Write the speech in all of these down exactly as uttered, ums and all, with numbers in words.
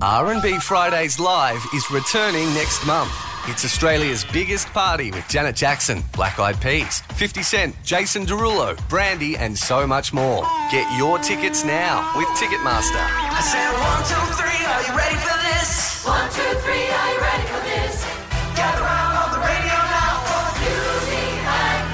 R and B Fridays Live is returning next month. It's Australia's biggest party with Janet Jackson, Black Eyed Peas, fifty Cent, Jason Derulo, Brandy and so much more. Get your tickets now with Ticketmaster. I said one, two, three, are you ready for this? One, two, three, are you ready for this? Gather round on the radio now for Hughesy and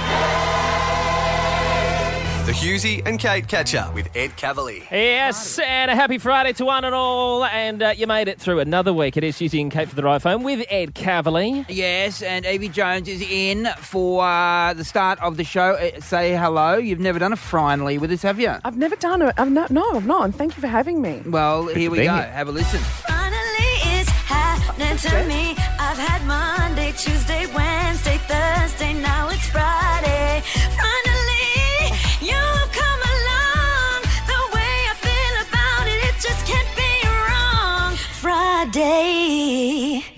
Kate. The Hughesy and Kate Catch-Up with Ed Cavalier. Yes, and a happy Friday to one and all. And uh, you made it through another week. It is Hughesy and Kate for the Ride Phone with Ed Cavalier. Yes, and Evie Jones is in for uh, the start of the show. Uh, say hello. You've never done a finally with us, have you? I've never done it. I've not, no, I've not. And thank you for having me. Well, Good here to we be go. here. Have a listen. Finally it's happening to me. I've had Monday, Tuesday, Wednesday, Thursday, now it's Friday. Finally, you've come along. The way I feel about it, it just can't be wrong. Friday.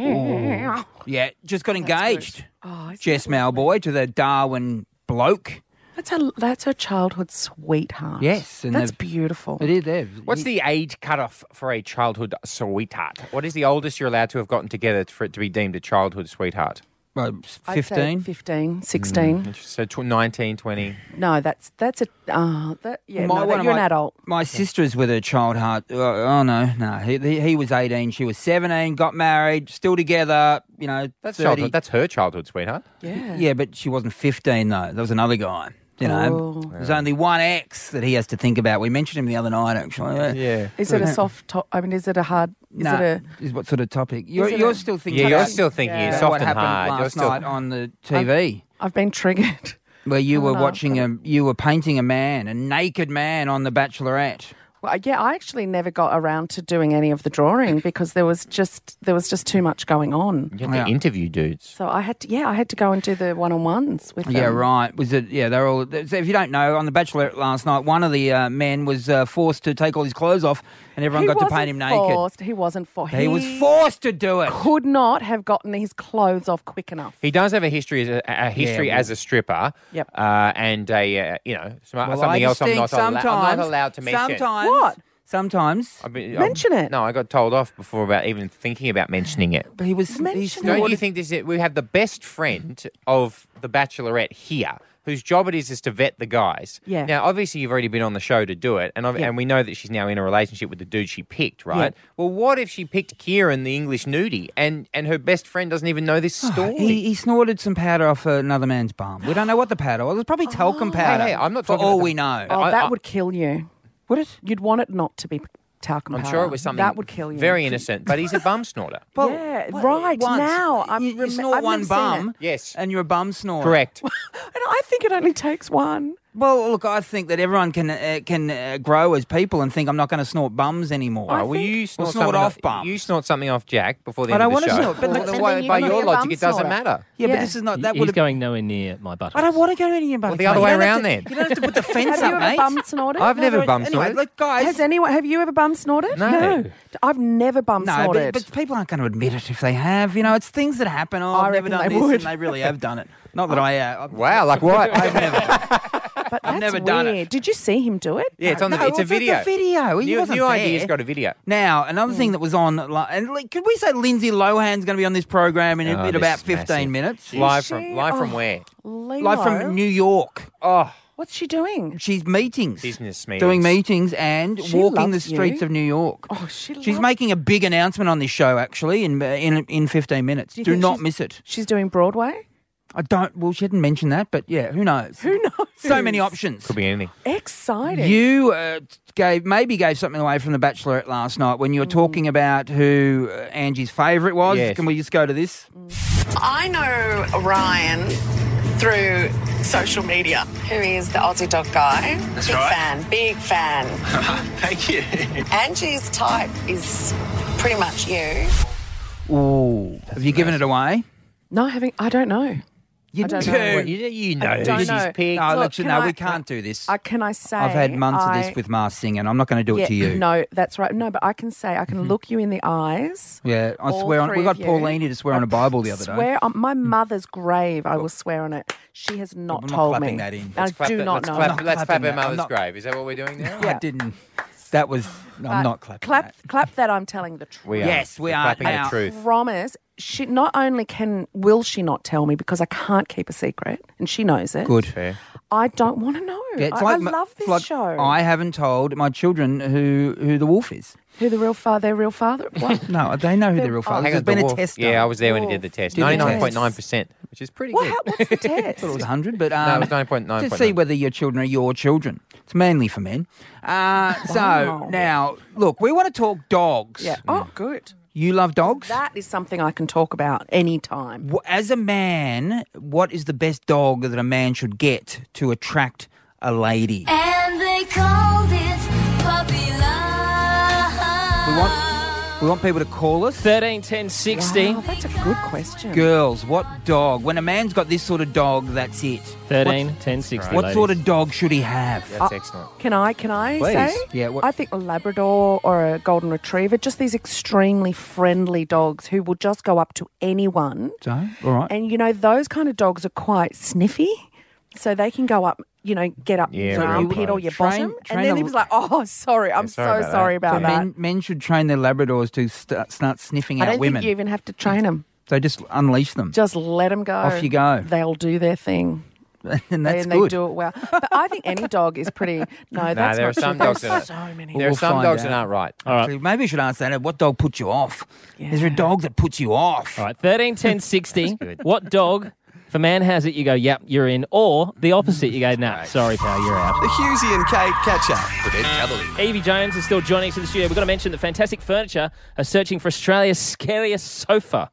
Yeah. Yeah, just got engaged. Oh, isn't Jess that Malboy to the Darwin bloke. That's a that's a childhood sweetheart. Yes, and that's they've- beautiful. It is there. What's the age cutoff for a childhood sweetheart? What is the oldest you're allowed to have gotten together for it to be deemed a childhood sweetheart? Well, I'd say fifteen? fifteen, sixteen. So tw- nineteen, twenty. No, that's that's a uh, that yeah. My- no, one that, of you're my- an adult. My sister's with a child heart. Oh, oh no, no. He, he he was eighteen. She was seventeen. Got married. Still together. You know, That's thirty. childhood. That's her childhood sweetheart. Yeah. Yeah, but she wasn't fifteen though. There was another guy. You know, Oh. there's only one ex that he has to think about. We mentioned him the other night, actually. Yeah. Is it a soft top? I mean, is it a hard? Is No, it a? is what sort of topic? You're, it you're a- still thinking Yeah, you're about, still thinking Yeah. it's about soft what and happened hard. You're last still. night on the T V. I've been triggered. Where you were Oh, no, watching I've a, you were painting a man, a naked man on The Bachelorette. Well, yeah, I actually never got around to doing any of the drawing because there was just there was just too much going on. You have Yeah. to interview dudes. So I had to, yeah, I had to go and do the one-on-ones with them. Yeah, right. Was it? Yeah, they're all. So if you don't know, on The Bachelorette last night, one of the uh, men was uh, forced to take all his clothes off, and everyone He got to wasn't paint him naked. forced. He wasn't forced. He was forced to do it. Could not have gotten his clothes off quick enough. He does have a history as a, a history Yeah, well- as a stripper. Yep. Uh, and a uh, you know some, Well, something I else I'm just not, think allo- I'm not sometimes- allowed to mention. Sometimes. What? Sometimes. I mean, Mention I'm- it. No, I got told off before about even thinking about mentioning it. But he was. Mention he it. Don't snorted- you think this is, we have the best friend of the Bachelorette here, whose job it is is to vet the guys. Yeah. Now, obviously, you've already been on the show to do it, and ob- Yeah. and we know that she's now in a relationship with the dude she picked, right? Yeah. Well, what if she picked Kieran, the English nudie, and and her best friend doesn't even know this story? He, he snorted some powder off another man's bum. We don't know what the powder was. It was probably talcum powder. Hey, hey, I'm not for talking all about we the- know. Oh, I- that I- would kill you. Would it? You'd want it not to be talcum I'm powder. sure it was something that would kill you. very innocent, but he's a bum snorter. Well, Yeah, what- right, once. now, I'm you, you rem- snort I've one never seen bum, it. Yes. and you're a bum snorer. Correct. And I think it only takes one. Well, look, I think that everyone can uh, can uh, grow as people and think I'm not going to snort bums anymore. Oh, well, think- you Or snort, snort something off bums. You snort something off Jack before the I end don't of the wanna show. snort, but Well, that's- then and why- then you're by gonna your be a logic, bum it doesn't snorter. matter. Yeah, but Yeah. this is not that He's would have. going nowhere near my butt. I don't want to go any Well, the other way around then. You don't have to put the fence Have you up, ever mate. bum snorted? I've never bum Anyway, snorted. look, guys. Has anyone? Have you ever bum snorted? No. I've never bum no, snorted. but, but people aren't going to admit it if they have. You know, it's things that happen. Oh, I I've never reckon done they this, would. and they really have done it. Not that I. Uh, I've, Wow, like what? I've never. But that's never done it. weird. Did you see him do it? Yeah, it's on the. No, it's a what's with video. the video? He New, wasn't new there. idea's got a video. Now, another Mm. thing that was on, like, and like, could we say Lindsay Lohan's going to be on this program in, Oh, in this about is fifteen massive. minutes? Live she? from live from Oh. where? Lilo. Live from New York. Oh, What's she doing? She's meetings. business meetings. Doing meetings and She walking the loves streets you. of New York. Oh, she. She's loves- making a big announcement on this show, actually, in in in fifteen minutes. Do you Do think not she's- miss it. She's doing Broadway. I don't. Well, she didn't mention that, but yeah, who knows? Who knows? So many options. Could be anything. Exciting. You uh, gave maybe gave something away from The Bachelorette last night when you were Mm. talking about who uh, Angie's favourite was. Yes. Can we just go to this? I know Ryan through social media, who is the Aussie dog guy. That's big right. fan, big fan. Thank you. Angie's type is pretty much you. Ooh, have you given it away? No, having. I don't know. You I don't do. know. Well, you, you know I don't she's know. picked. No, Look, look, can no, I- we can't do this. I can I say I've had months of I- this with Mars singing. I'm not going to do it yeah, to you. No, that's right. No, but I can say I can look you in the eyes. Yeah, I All swear on. three We got of you. Pauline to swear on a Bible the other day. Swear on my mother's grave. I will swear on it. She has not I'm not told clapping me. that in. I Let's clap do the- not let's know. Clap, I'm not let's clap clapping her that. I'm mother's not- grave. Is that what we're doing now? I didn't. That was. I'm But not clapping. Clap, that. clap that I'm telling the truth. We are. Yes, we We're are clapping now. the truth. Promise. She not only can will she not tell me because I can't keep a secret, and she knows it. Good. Fair. I don't want to know. Yeah, it's I, like I my- love it's this like show. I haven't told my children who who the wolf is. Who the real father? Their real father? What? No, they know who The- the real father oh. is. Hang There's on, been the a wolf. test. Yeah, I done. was there when he Wolf. did the test. Did the test. ninety-nine point nine percent, which is pretty What, good. how, what's the test? It was one hundred, but um, No, it was nine point nine. to see whether your children are your children. It's mainly for men. Uh, So Wow. now, look, we want to talk dogs. Yeah. Oh, good. You love dogs? That is something I can talk about anytime. Wh- As a man, what is the best dog that a man should get to attract a lady? And they called it puppy love. We want we want people to call us. thirteen ten sixty. Wow, that's a good question. Girls, what dog? When a man's got this sort of dog, that's it. thirteen ten sixty. What sort of dog should he have? That's excellent. Can I? Can I Please. say? Yeah, what- I think a Labrador or a Golden Retriever, just these extremely friendly dogs who will just go up to anyone. So, all right. And you know, those kind of dogs are quite sniffy, so they can go up. You know, get up Yeah, your really armpit or close. your Train- bottom, train and then a- he was like, "Oh, sorry, I'm sorry so about sorry that. about So that." men, men should train their Labradors to st- start sniffing I out don't women. think you even have to train them. So just unleash them. Just let them go. Off you go. They'll do their thing. and that's and good. they do it well. But I think any dog is pretty. No, that's there not are some true. dogs There's that are- so many. There are We'll some find dogs out. that aren't right. All right. Actually, maybe we should ask that. What dog puts you off? Is there a Yeah. dog that puts you off? All right, thirteen ten sixty. good. What dog, if a man has it, you go, yep, you're in. Or the opposite, you go, nah, sorry, pal, you're out. The Husey and Kate catch up with Ed Cavalier. Evie Jones is still joining us in the studio. We've got to mention that Fantastic Furniture are searching for Australia's scariest sofa.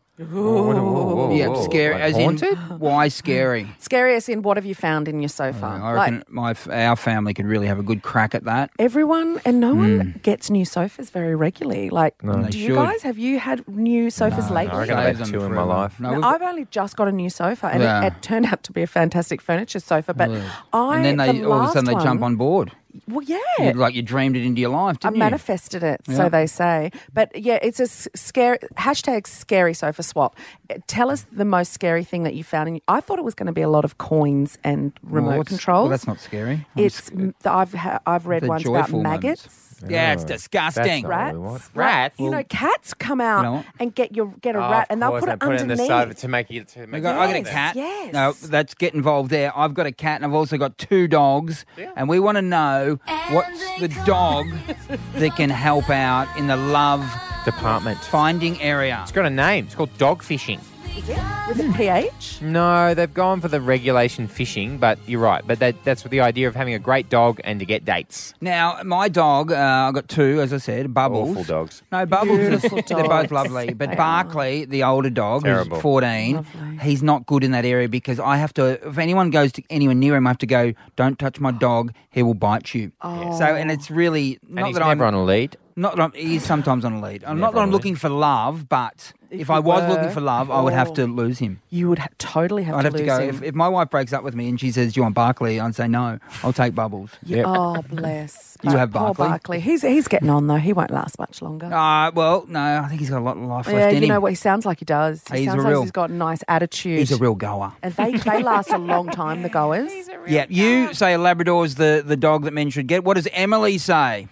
Yeah, scary. Like as haunted? in, why scary? Scariest in what have you found in your sofa? I Like, reckon my f- our family could really have a good crack at that. everyone and no one gets new sofas very regularly. Like, They do you should. guys have you had new sofas lately? I reckon I've Save had them two in my forever. life. No, Now, we've got- I've only just got a new sofa, and Yeah. it, it turned out to be a fantastic furniture sofa. But I, and then they the all of a sudden last they jump one- on board. Well, yeah, You- like you dreamed it into your life, I didn't you? manifested it, Yeah. so they say. But yeah, it's a s- scary hashtag scary sofa swap. Uh, Tell us the most scary thing that you found. In, I thought it was going to be a lot of coins and Well, remote what's- controls. Well, that's not scary. I'm It's sc- I've ha- I've read the ones about joyful moments. maggots. yeah, it's Oh, disgusting. That's not what we want. Rats, Rats. You know, cats come out You know what? and get your get a Oh, rat, of and they'll course, put they it put it in the sofa underneath. to make it to I make got, it I got a Yes, cat. yes. No, that's get involved there. I've got a cat and I've also got two dogs. And we want to know what's the dog that can help out in the love department. finding area. It's got a name. It's called dog fishing. With a pH. No, they've gone for the regulation fishing, but you're right. But that, that's the idea of having a great dog and to get dates. Now, my dog, uh, I've got two, as I said, Bubbles. Awful dogs. No, Bubbles, is, Beautiful they're both dogs. lovely. But They Barkley, the older dog, Terrible. who's fourteen, Lovely. he's not good in that area because I have to, if anyone goes to anywhere near him, I have to go, don't touch my dog, he will bite you. Oh. So, and it's really, And not he's that never I'm, on a lead. not that I'm, he's sometimes on a lead. I'm Never not that on I'm a looking for love, but if, If I you was were, looking for love, I would have oh. to lose him. You would ha- totally have I'd to have to lose go, him. if, if my wife breaks up with me and she says, do you want Barkley? I'd say, no, I'll take Bubbles. Yeah. Yep. Oh, bless. You have Poor Barkley? Barkley. He's he's getting on though. He won't last much longer. Uh, well, no, I think he's got a lot of life yeah, left in you him. know what? He sounds like he does. He He's a sounds like real- he's got a nice attitude. He's a real goer. and they, they last a long time, the goers. Yeah, you say a Labrador is the, the dog that men should get. What does Emily say?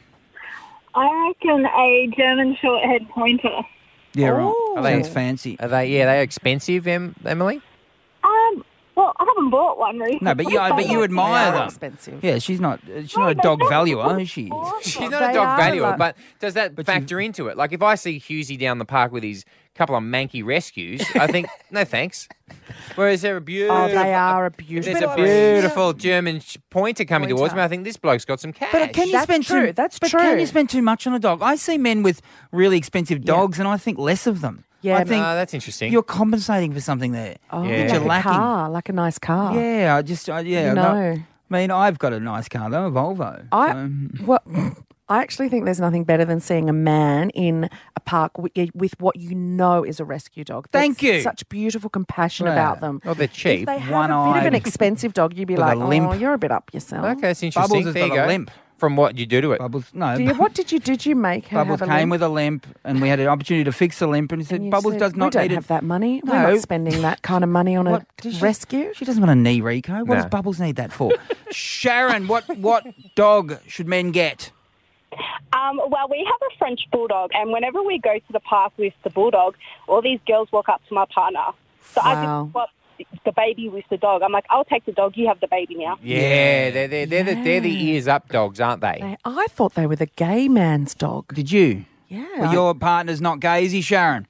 I reckon a German short-haired pointer. Yeah, Oh. right. Sounds fancy. Are they? Yeah, they're expensive, em, Emily. Um, well, I haven't bought one recently. No, but you, but you They admire are them. expensive. Yeah, she's not. She's No, not a they dog don't. valuer, is she? She's not They a dog are valuer, like- but does that But factor into it? Like if I see Husey down the park with his couple of manky rescues, I think no thanks. Whereas they're a beautiful. Oh, they are a If beautiful. there's a breed. beautiful German sh- pointer coming Pointer. towards me, I think this bloke's got some cash. But can you That's spend true, too? that's but true. Can you spend too much on a dog? I see men with really expensive dogs, and I think less of them. Yeah, I but- think Ah, that's interesting. you're compensating for something there. Oh, Yeah. like You're a lacking. car, like a nice car. Yeah, I just, I, yeah. You no- know. I mean, I've got a nice car though, a Volvo. I so- well, I actually think there's nothing better than seeing a man in a park with, with what you know is a rescue dog. Thank There's you. Such beautiful compassion Yeah. about them. Well, they're cheap. If they have a bit one-eyed, of an expensive dog, you'd be with a like, limp. oh, you're a bit up yourself. Okay, that's interesting. Bubbles has there you got a go. limp. From what you do to it. Bubbles, no. Do you, what did you did you make her Bubbles have a came limp? with a limp, and we had an opportunity to fix the limp, and he said, And you "Bubbles said, does not we don't need have it." that money. We're No. not spending that kind of money on a What does she- rescue. She doesn't want a knee, Rico. What No. does Bubbles need that for? Sharon, what what dog should men get? Um, well, we have a French bulldog, and whenever we go to the park with the bulldog, all these girls walk up to my partner. So I Wow. just swap the baby with the dog. I'm like, I'll take the dog. You have the baby now. Yeah, they're, they're, they're, the, they're the ears up dogs, aren't they? They- I thought they were the gay man's dog. Did you? Yeah. Well, your partner's not gay, is he, Sharon?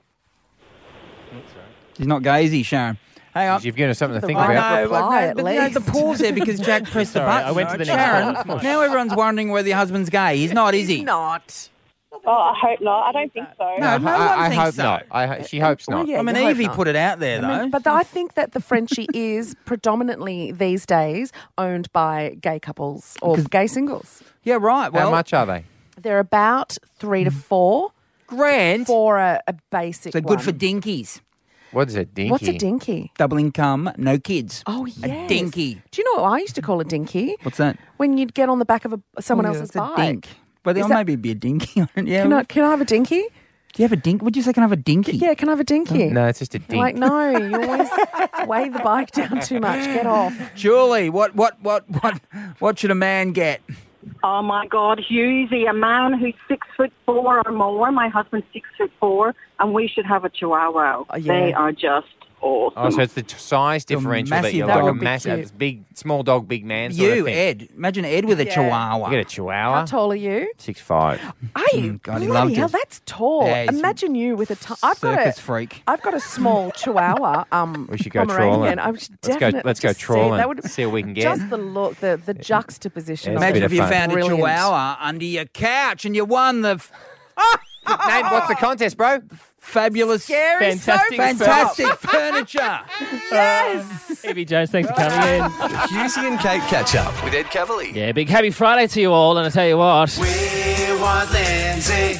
He's not gay, is he, Sharon? Hang on. You've given us something to think right about. reply, well, no, at but, you know, least. the pause there because Jack pressed the Sorry, button. I went to the next Sharon, one. now everyone's wondering whether your husband's gay. He's not, is he? Not. Oh, I hope not. I don't think so. No, no one I, I thinks hope so. not. I, ho- she hopes Well, not. yeah, I mean, you hope Evie not. put it out there, though. I mean, but I think that the Frenchie is predominantly these days owned by gay couples or gay singles. yeah, right. Well, How much are they? They're about three to four grand? for a, a basic So good one. for dinkies. What is it, dinky? What's a dinky? Double income, no kids. Oh, yes. A dinky. Do you know what I used to call a dinky? What's that? When you'd get on the back of a, someone Oh, yeah, else's that's bike. a dink. Well, Is there that- maybe be a dinky. yeah. Can I, can I have a dinky? Do you have a dink? Would you say can I have a dinky? Yeah, can I have a dinky? No, it's just a dink. Like, no, you always weigh the bike down too much. Get off. Julie, what, what, what, what, what should a man get? Oh my God, Hughesy, a man who's six foot four or more. My husband's six foot four, and we should have a Chihuahua. Oh, yeah. They are just awesome. Oh, so it's the t- size The differential that massive you dog. like. A That would be massive, cute. big, small dog, big man. Sort You, of thing. Ed. Imagine Ed with a Yeah. chihuahua. You get a Chihuahua. How tall are you? Six five. Are you? Mm, God, he Bloody loved hell, it. that's tall. Yeah, he's Imagine you with a t- I've got circus a freak. I've got a small Chihuahua. Um, We should go Pomeranian. trawling. I would Let's go. definitely Let's go just see- trawling. That would See what we can get. just the look, the the juxtaposition. Yeah, of it's a it. Imagine bit if you of fun. found a Brilliant. chihuahua under your couch and you won the f- Name, what's the contest, bro? fabulous, Scary Fantastic sofa. fantastic furniture. Yes. Evie Jones, thanks for coming in. Husey and Kate catch up with Ed Cavalier. Yeah, big happy Friday to you all, and I tell you what. We want Lindsay.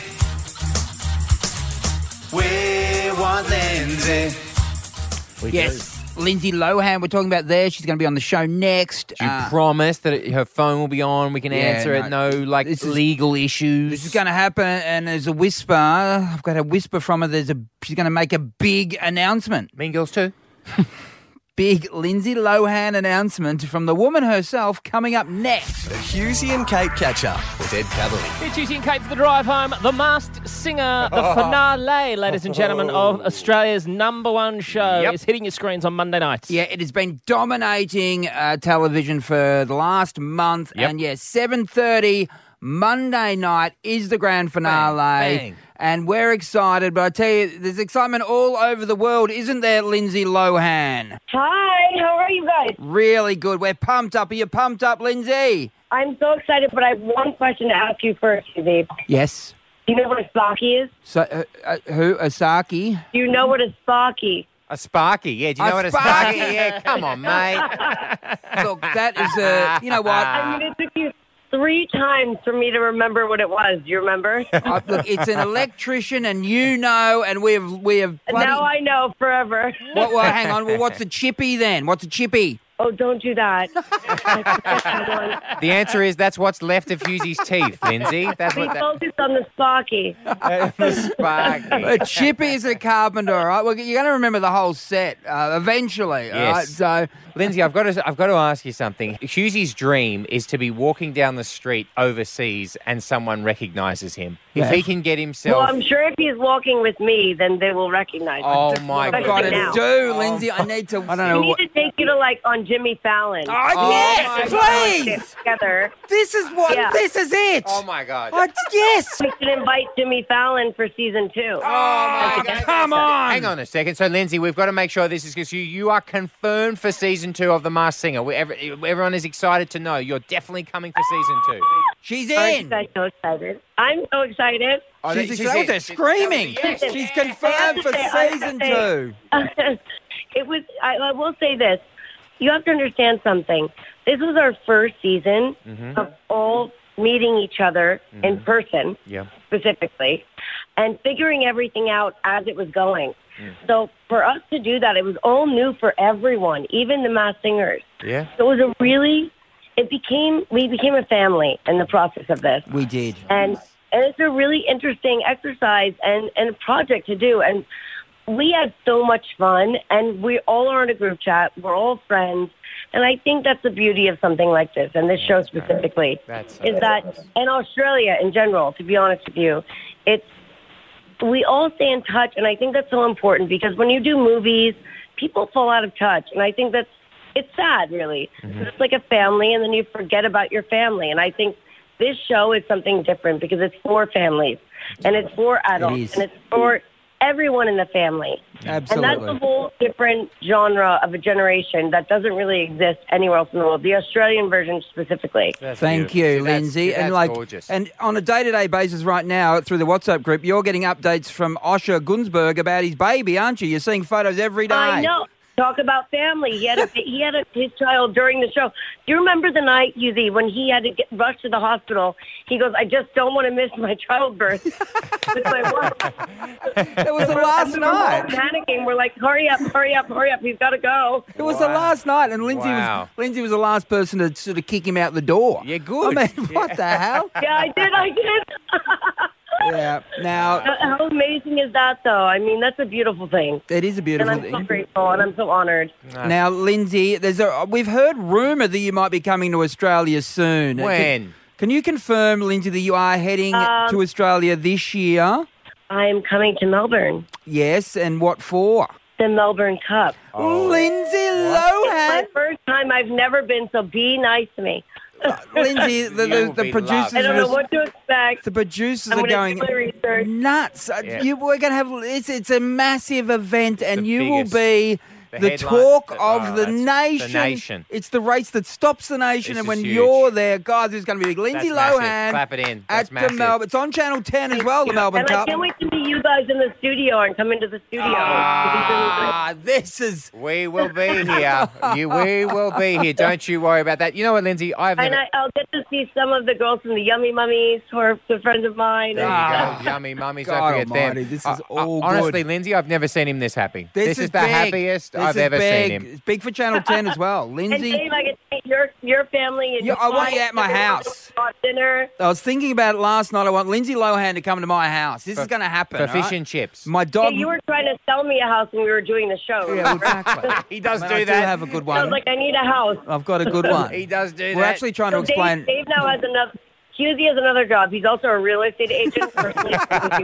We want Lindsay. We Yes, Lindsay Lohan. We're talking about there. She's going to be on the show next. Do you Uh, promise that it, her phone will be on? We can Yeah, answer it. no. No, like This is- legal issues. This is going to happen, and there's a whisper. I've got a whisper from her. There's a she's going to make a big announcement. Mean Girls too. Big Lindsay Lohan announcement from the woman herself coming up next. The Husey and Kate catch up with Ed Cavalier. It's Husey and Kate for the drive home. The Masked Singer, the finale, ladies and gentlemen, of Australia's number one show Yep. is hitting your screens on Monday nights. Yeah, it has been dominating uh, television for the last month, Yep. and yeah, seven thirty Monday night is the grand finale. Bang, bang. And we're excited, but I tell you, there's excitement all over the world, isn't there, Lindsay Lohan? Hi, how are you guys? Really good. We're pumped up. Are you pumped up, Lindsay? I'm so excited, but I have one question to ask you first, Babe. Yes. Do you know what a Sparky is? So, uh, uh, who? Osaki? Do you know what a Sparky? A Sparky, yeah. Do you A know what a Sparky. Sparky? Yeah, come on, mate. Look, that is a. You know what? I mean, it took you three times for me to remember what it was. Do you remember? Uh, look, it's an electrician, and you know, and we have we have. Bloody, Now I know forever. What, well, hang on. Well, what's a chippy then? What's a chippy? Oh, don't do that. The answer is that's what's left of Husey's teeth, Lindsay. That's Be what that. focused on the Sparky. The Sparky. A chippy is a carpenter, all right? Well, you're going to remember the whole set uh, eventually, all right? Yes. So, Lindsay, I've got to I've got to ask you something. Husey's dream is to be walking down the street overseas and someone recognises him. Yeah. If he can get himself. Well, I'm sure if he's walking with me, then they will recognize him. Oh my I've Especially got God! to now. do, Lindsay. I need to. I don't know We what. need to take you to, like, on Jimmy Fallon. Oh, Oh, yes, my please. Together. This is what. Yeah. This is it. Oh my God! Oh, yes. We should invite Jimmy Fallon for season two. Oh my God. Come on. Hang on a second. So, Lindsay, we've got to make sure this is because you, you are confirmed for season two of The Masked Singer. We, every, everyone is excited to know you're definitely coming for season two. She's Aren't in. you guys so excited? I'm so excited. Oh, She's she's excited. in. Screaming. Yes. She's I have confirmed to for say- I have to season say- two. It was. I, I will say this. You have to understand something. This was our first season Mhm. of all meeting each other in person, Yeah. specifically, and figuring everything out as it was going. Mm. So for us to do that, it was all new for everyone, even the Masked Singers. Yeah. So it was a really. It became. We became a family in the process of this. We did. And and it's a really interesting exercise and, and a project to do. And we had so much fun, and we all are in a group chat. We're all friends. And I think that's the beauty of something like this, and this show specifically, That's is that, and Australia in general, to be honest with you, it's, we all stay in touch, and I think that's so important because when you do movies, people fall out of touch, and I think that's, it's sad, really. Mm-hmm. It's like a family, and then you forget about your family, and I think this show is something different because it's for families, and it's for adults, is. and it's for everyone in the family. Absolutely. And that's a whole different genre of a generation that doesn't really exist anywhere else in the world, the Australian version specifically. That's Thank beautiful. you, See, that's- Lindsay. that's and like, gorgeous. and on a day-to-day basis right now through the WhatsApp group, you're getting updates from Osher Gunsberg about his baby, aren't you? You're seeing photos every day. I know. Talk about family. He had a, he had a, his child during the show. Do you remember the night, Yuzi, when he had to get rushed to the hospital? He goes, I just don't want to miss my childbirth with my wife. It was the last We're all night. panicking. We're like, hurry up, hurry up, hurry up. He's got to go. It was the last night, and Lindsay Wow. was Lindsay was the last person to sort of kick him out the door. Yeah, good. I mean, what the hell? Yeah, I did. I did. Yeah. Now How how amazing is that, though? I mean, that's a beautiful thing. it is a And beautiful I'm so thing. grateful, and I'm so honored. Now, Lindsay, there's a we've heard rumour that you might be coming to Australia soon. When? Can, can you confirm, Lindsay, that you are heading Um, to Australia this year? I am coming to Melbourne, Yes, and what for? the Melbourne Cup. Lindsay It's my Lohan. first time. I've never been, so be nice to me. Lindsay, the, You will the, the be producers I don't know are- what to expect. the producers I'm are gonna going do my research. nuts. Uh, Yeah. You, we're going to have it's it's a massive event, and the you biggest- will be the the headline- talk the- of oh, the that's- nation. the nation. It's the race that stops the nation, This and when is huge. you're there, guys, there's going to be big. Lindsay That's massive. Lohan Clap it in. That's at the massive. Melbourne. It's on Channel ten as well. The Melbourne And I Cup. can't wait to meet you guys in the studio and come into the studio. Ah, this is. We will be here. You, we will be here. Don't you worry about that. You know what, Lindsay? I've And never... I, I'll get to see some of the girls from the Yummy Mummies who are good friends of mine. There And, you go. Yummy mummies. God Don't forget almighty, them. this is Uh, uh, all Honestly, good. Lindsay, I've never seen him this happy. This, is, the big. happiest This I've is ever big. seen him. It's big for Channel ten as well. and Lindsay. Dave, I get to meet your, your family. And Yeah, your I want you wife, at my and house. hot dinner. I was thinking about it last night. I want Lindsay Lohan to come to my house. This For- is going to happen. For all right? fish and chips. My Yeah, dog. you were trying to sell me a house when we were doing the show. Yeah, well, exactly. He does I mean, do I that. do have a good I was one. like, I need a house. I've got a good one. He does do We're that. actually trying to So explain. Dave, Dave now has another. Husey has another job. He's also a real estate agent personally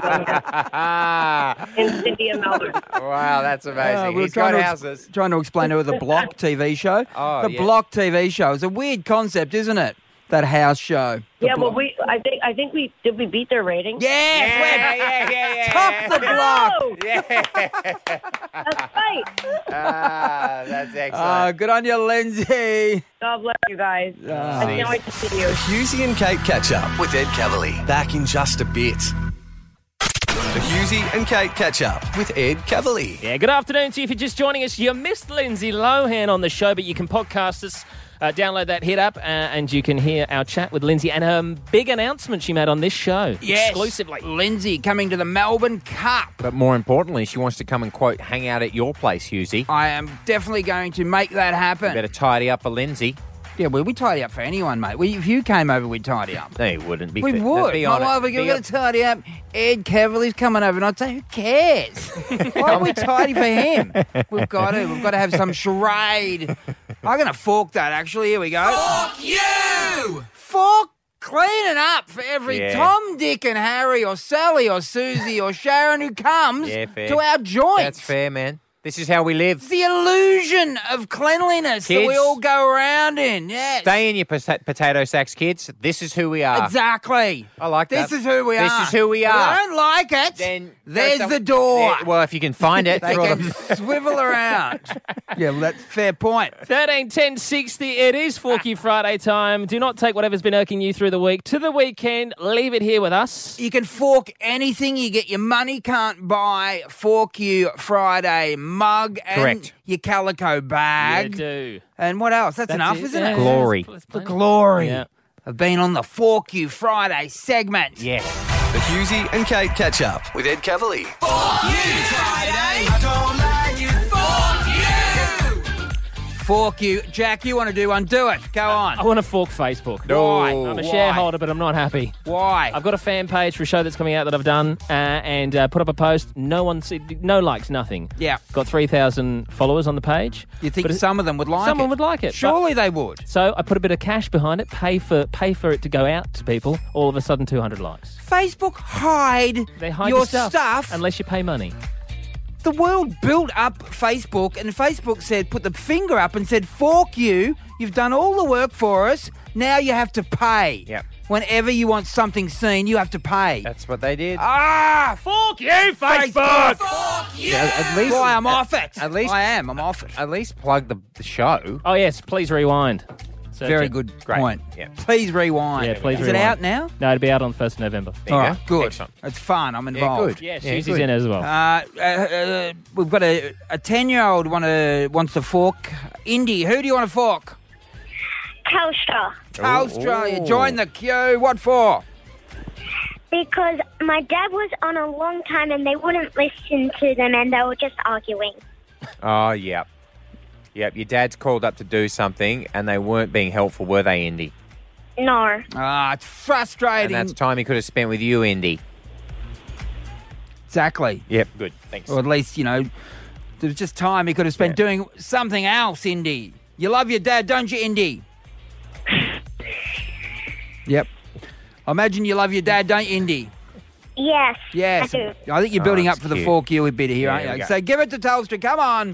Ah, in Sydney and Melbourne. wow, that's amazing. Uh, we were He's got trying to, ex- houses. trying to explain to her the Block T V show. Oh, the yeah. Block T V show is a weird concept, isn't it? That house show. The Yeah, Block. well, we. I think. I think we did. We beat their rating. Yes, Yeah, we're yeah, yeah, yeah. top the block. Oh, Yeah. that's right. Ah, that's excellent. Uh, good on you, Lindsay. God bless you guys. I can't wait to see you. Husey and Kate catch up with Ed Cavalier. Back in just a bit. The Husey and Kate catch up with Ed Cavalier. Yeah, good afternoon to you. If you're just joining us, you missed Lindsay Lohan on the show, but you can podcast us, uh, download that hit up, uh, and you can hear our chat with Lindsay and her big announcement she made on this show. Yes. Exclusively. Lindsay coming to the Melbourne Cup. But more importantly, she wants to come and, quote, hang out at your place, Husey. I am definitely going to make that happen. Better tidy up for Lindsay. Yeah, well, we tidy up for anyone, mate. We, if you came over, we'd tidy up. No, you wouldn't. Be We fair. would. Be My honest. wife would go, Be we're going to tidy up. Ed Cavalier's coming over. And I'd say, who cares? Why are we tidy for him? We've got to. We've got to have some charade. I'm going to fork that, actually. Here we go. Fork you! Fork cleaning up for every Yeah. Tom, Dick and Harry or Sally or Susie or Sharon who comes Yeah, fair. to our joint. That's fair, man. This is how we live. It's the illusion of cleanliness that we Kids, all go around in. Yes. Stay in your pota- potato sacks, kids. This is who we are. Exactly. I like that. This is who we This are. is who we If are. I don't like it. Then there's some- the door. Yeah, well, if you can find it, They throw can them- swivel around. Yeah, well, that's a fair point. thirteen ten sixty. It is Forky Friday time. Do not take whatever's been irking you through the week to the weekend. Leave it here with us. You can fork anything. You get your money can't buy Fork You Friday mug and Correct. your calico bag. You do. And what else? That's, That's enough, it. isn't Yeah. it? Glory. Let's The play it. glory Yeah. of being on the Fork You Friday segment. Yeah. The Husey and Kate catch up with Ed Cavalier. Fork you. Jack, you want to do one? Do it. Go on. I want to fork Facebook. Why? I'm a Why? shareholder, but I'm not happy. Why? I've got a fan page for a show that's coming out that I've done uh, and uh, put up a post. No one, see, no likes, nothing. Yeah. Got three thousand followers on the page. You think But it- some of them would like Someone it? would like it. Surely they would. But- so I put a bit of cash behind it, pay for pay for it to go out to people. All of a sudden, two hundred likes. Facebook hide, They hide your stuff, stuff. unless you pay money. The world built up Facebook, and Facebook said, put the finger up and said, fork you. You've done all the work for us. Now you have to pay. Yep. Whenever you want something seen, you have to pay. That's what they did. Ah, fork you, Facebook. Yeah, at least, Why, I'm off it. At least, I am. I'm off it. At least plug the, the show. Oh yes, please rewind. Search Very it. good Great. point. Yeah. Please rewind. Yeah, please Is rewind. it out now? No, it'll be out on the first of November. There you All go. right, good. Excellent. It's fun. I'm Yeah, involved. good. Yeah, Yeah, Susie's good. in as well. Uh, uh, uh, we've got a a ten-year-old want to wants to fork. Indy, who do you want to fork? Telstra. Telstra. You Ooh. join the queue. What for? Because my dad was on a long time and they wouldn't listen to them and they were just arguing. Oh, yep. Yep, your dad's called up to do something and they weren't being helpful, were they, Indy? No. Ah, it's And frustrating. that's time he could have spent with you, Indy. Exactly. Yep, good. Thanks. Or at least, you know, there was just time he could have spent Yeah. doing something else, Indy. You love your dad, don't you, Indy? Yep. I imagine you love your dad, don't you, Indy? Yes. Yes. I do. I think you're building Oh, up that's for the cute. fork you bit here, Yeah, aren't there you? we go. So give it to Telstra. Come on.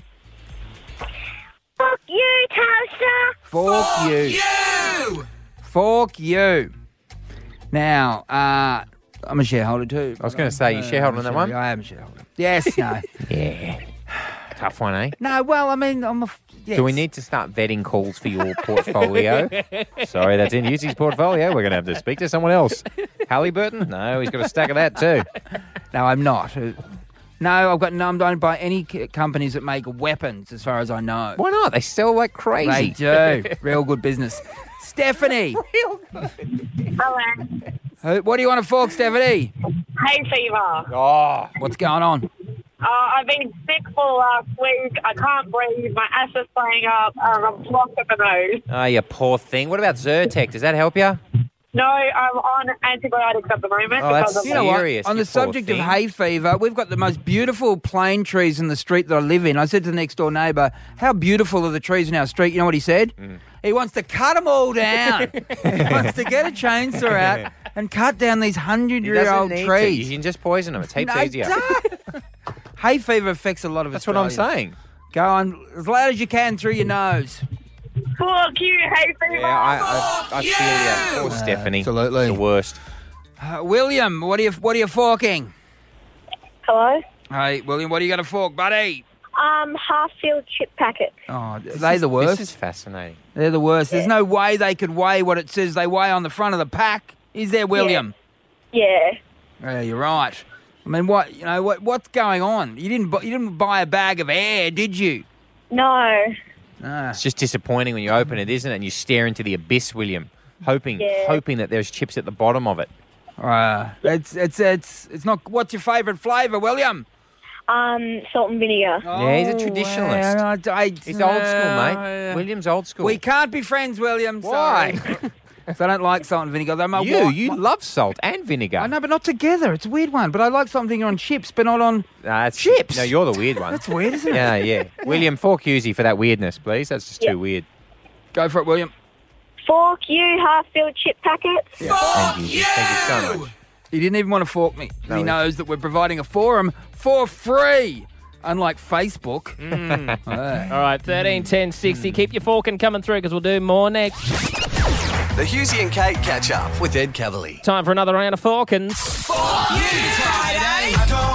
Fuck you, Telstra. Fork, you. You! Fork you. Now, uh, I'm a shareholder too. I was going to say, you shareholder on that one? I am a shareholder. Yes, no. Yeah. Tough one, eh? No, well, I mean, I'm a... f- Yes. Do we need to start vetting calls for your portfolio? Sorry, that's in Yuzi's portfolio. We're going to have to speak to someone else. Halliburton? No, he's got a stack of that too. No, I'm not. Uh, No, I've got no. I don't buy any c- companies that make weapons, as far as I know. Why not? They sell like They crazy. do. Real good business. Stephanie, Hello. who- what do you want to fork, Stephanie? Hay fever. Oh, What's going on? Uh, I've been sick for the last week. I can't breathe. My ass is playing up. Um, I'm blocked at the nose. oh, you poor thing. What about Zyrtec? Does that help you? No, I'm on antibiotics at the moment. Oh, that's because of You know what? Serious, On you the poor subject of thing. hay fever, we've got the most beautiful plane trees in the street that I live in. I said to the next door neighbour, how beautiful are the trees in our street? You know what he said? Mm. He wants to cut them all down. He wants to get a chainsaw out and cut down these He doesn't hundred-year-old need to. trees. You can just poison them. It's heaps No, easier. don't. Hay fever affects a lot of That's what I'm Australians. saying. Go on as loud as you can through your nose. Fuck you, hay fever. Yeah, I, I, I feel you. Poor Stephanie. absolutely. The worst. Uh, William, what are you what are you forking? Hello. Hey, William, what are you going to fork, buddy? Um, half-filled chip packets. Oh, they the worst. This is fascinating. They're the worst. There's no way they could weigh what it says they weigh on the front of the pack. Is there, William? Yeah. Yeah, you're right. I mean, what you know, what what's going on? You didn't bu- you didn't buy a bag of air, did you? No. Ah. It's just disappointing when you open it, isn't it? And you stare into the abyss, William, hoping, Yeah. hoping that there's chips at the bottom of it. Uh, it's it's it's it's not. What's your favourite flavour, William? Um, salt and vinegar. Yeah, he's a Oh, traditionalist. well, I- I- He's old school, uh, mate. William's old school. We can't be friends, William. Why? Sorry. So I don't like salt and vinegar. Though my you, wa- you my- love salt and vinegar. I know, but not together. It's a weird one. But I like salt and vinegar on chips, but not on. Nah, that's, Chips? No, you're the weird one. That's weird, isn't it? Yeah, yeah. William, fork Husey for that weirdness, please. That's just Yeah. too weird. Go for it, William. Fork you, half-filled chip packets. Thank you. Thank you so much. He didn't even want to fork me. No, he he- knows that we're providing a forum for free, unlike Facebook. Mm. Ah. All right, thirteen, ten, sixty. Keep your forking coming through because we'll do more next. The Husey and Kate catch up with Ed Cavalier. Time for another round of forkins. Fuck you, Friday.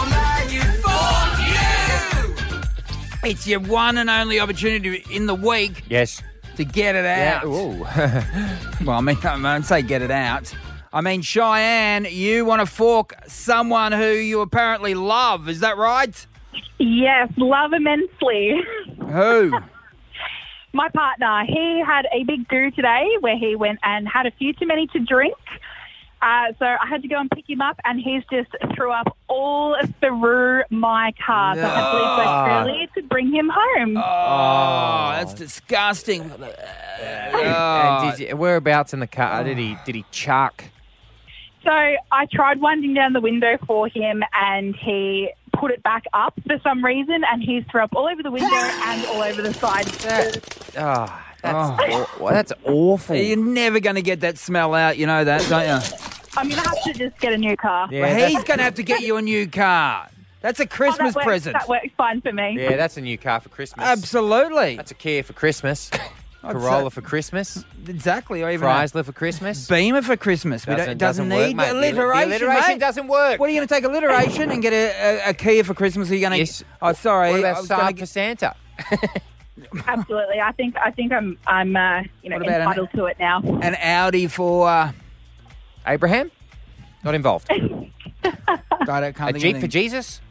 I don't like you. Fuck you. It's your one and only opportunity in the week Yes. to get it Yeah. out. Ooh. Well, I mean, I don't say get it out. I mean, Cheyenne, you want to fork someone who you apparently love. Is that right? Yes, love immensely. Who? My partner, he had a big do today where he went and had a few too many to drink. Uh, so I had to go and pick him up, and he's just threw up all through my car. So I had to leave so early to bring him home. Oh, that's disgusting. And, and did you, whereabouts in the car did he did he chuck? So I tried winding down the window for him, and he put it back up for some reason, and he's threw up all over the window and all over the side. Oh, that's, Oh. aw- that's awful. You're never going to get that smell out, you know that, don't you? I'm going to have to just get a new car. Yeah, Well, that's- he's going to have to get you a new car. That's a Oh, Christmas that works, present. That works fine for me. Yeah, that's a new car for Christmas. Absolutely. That's a Kia for Christmas. I'd Corolla say- for Christmas. Exactly. Or even Chrysler for Christmas. a Beamer for Christmas. We Doesn't- don't, doesn't, doesn't work, need mate. The- the alliteration, alliteration mate. doesn't work. What are you going to take alliteration and get a, a, a Kia for Christmas? Are you going to? Yes. Oh, sorry. What I about was gonna Saab get- for Santa? Absolutely. I think I think I'm I'm uh, you know What about an- entitled to it now. an Audi for? Uh, Abraham? Not involved. I don't, can't A think Jeep of for Jesus?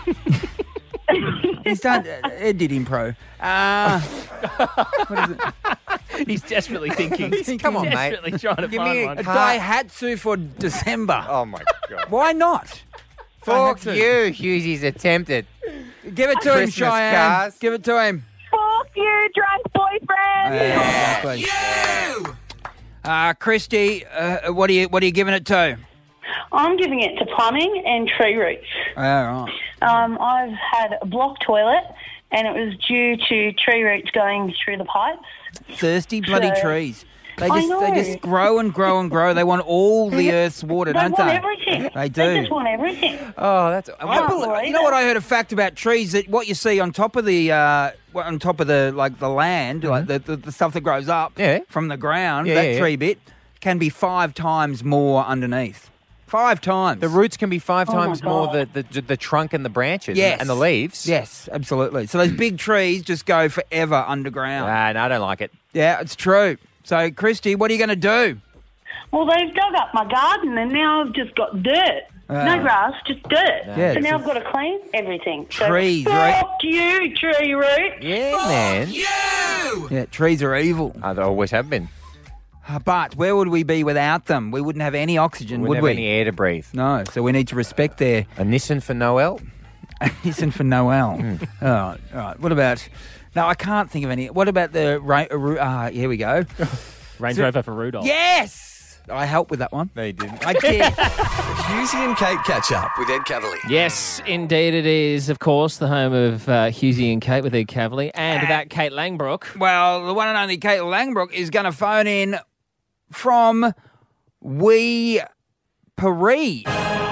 He's done. Uh, Ed did impro. Uh, what is it? He's desperately thinking. Come on, mate. desperately trying to Give find me a one. A car. Daihatsu for December. Oh, my God. Why not? Fuck Daihatsu. you, Hughesy's attempted. Give it to him, Christmas Cheyenne. cars. Give it to him. Fuck you, drunk boyfriend. Exactly. Uh, Christy, uh, what are you what are you giving it to? I'm giving it to plumbing and tree roots. All right. Um, I've had a block toilet, and it was due to tree roots going through the pipes. Thirsty bloody So- trees. They I just they know. just grow and grow and grow. They want all the earth's water, They don't want they? everything. They They do. just want everything. Oh, that's... I can't bel- believe you know it. what I heard a fact about trees, that what you see on top of the uh, what- on top of the like the land, like the, the the stuff that grows up Yeah. from the ground, Yeah, that yeah, yeah. tree bit can be five times more underneath. Five times. The roots can be five Oh, my times more God. the, the the trunk and the branches Yes. and the leaves. Yes, absolutely. So those big trees just go forever underground. Ah, no, I don't like it. Yeah, it's true. So, Christy, what are you going to do? Well, they've dug up my garden, and now I've just got dirt. Ah. No grass, just dirt. Yeah, so it's now a- I've got to clean everything. So, Trees, fuck right? you, tree root. Yeah, man. Yeah, trees are evil. Oh, they always have been. Uh, But where would we be without them? We wouldn't have any oxygen, Wouldn't would have we? any air to breathe. No, so we need to respect their... A Nissan for Noel? Nissan for Noel. Hmm. Oh, all right. What about... No, I can't think of any. What about the... Ra- uh, Ru- Ah, here we go. Range So- Rover for Rudolph. Yes! I helped with that one. No, you didn't. I did. Husey and Kate catch up with Ed Cavalier. Yes, indeed it is, of course, the home of uh, Husey and Kate with Ed Cavalier and that Kate Langbrook. Well, the one and only Kate Langbrook is going to phone in from Wee Paris.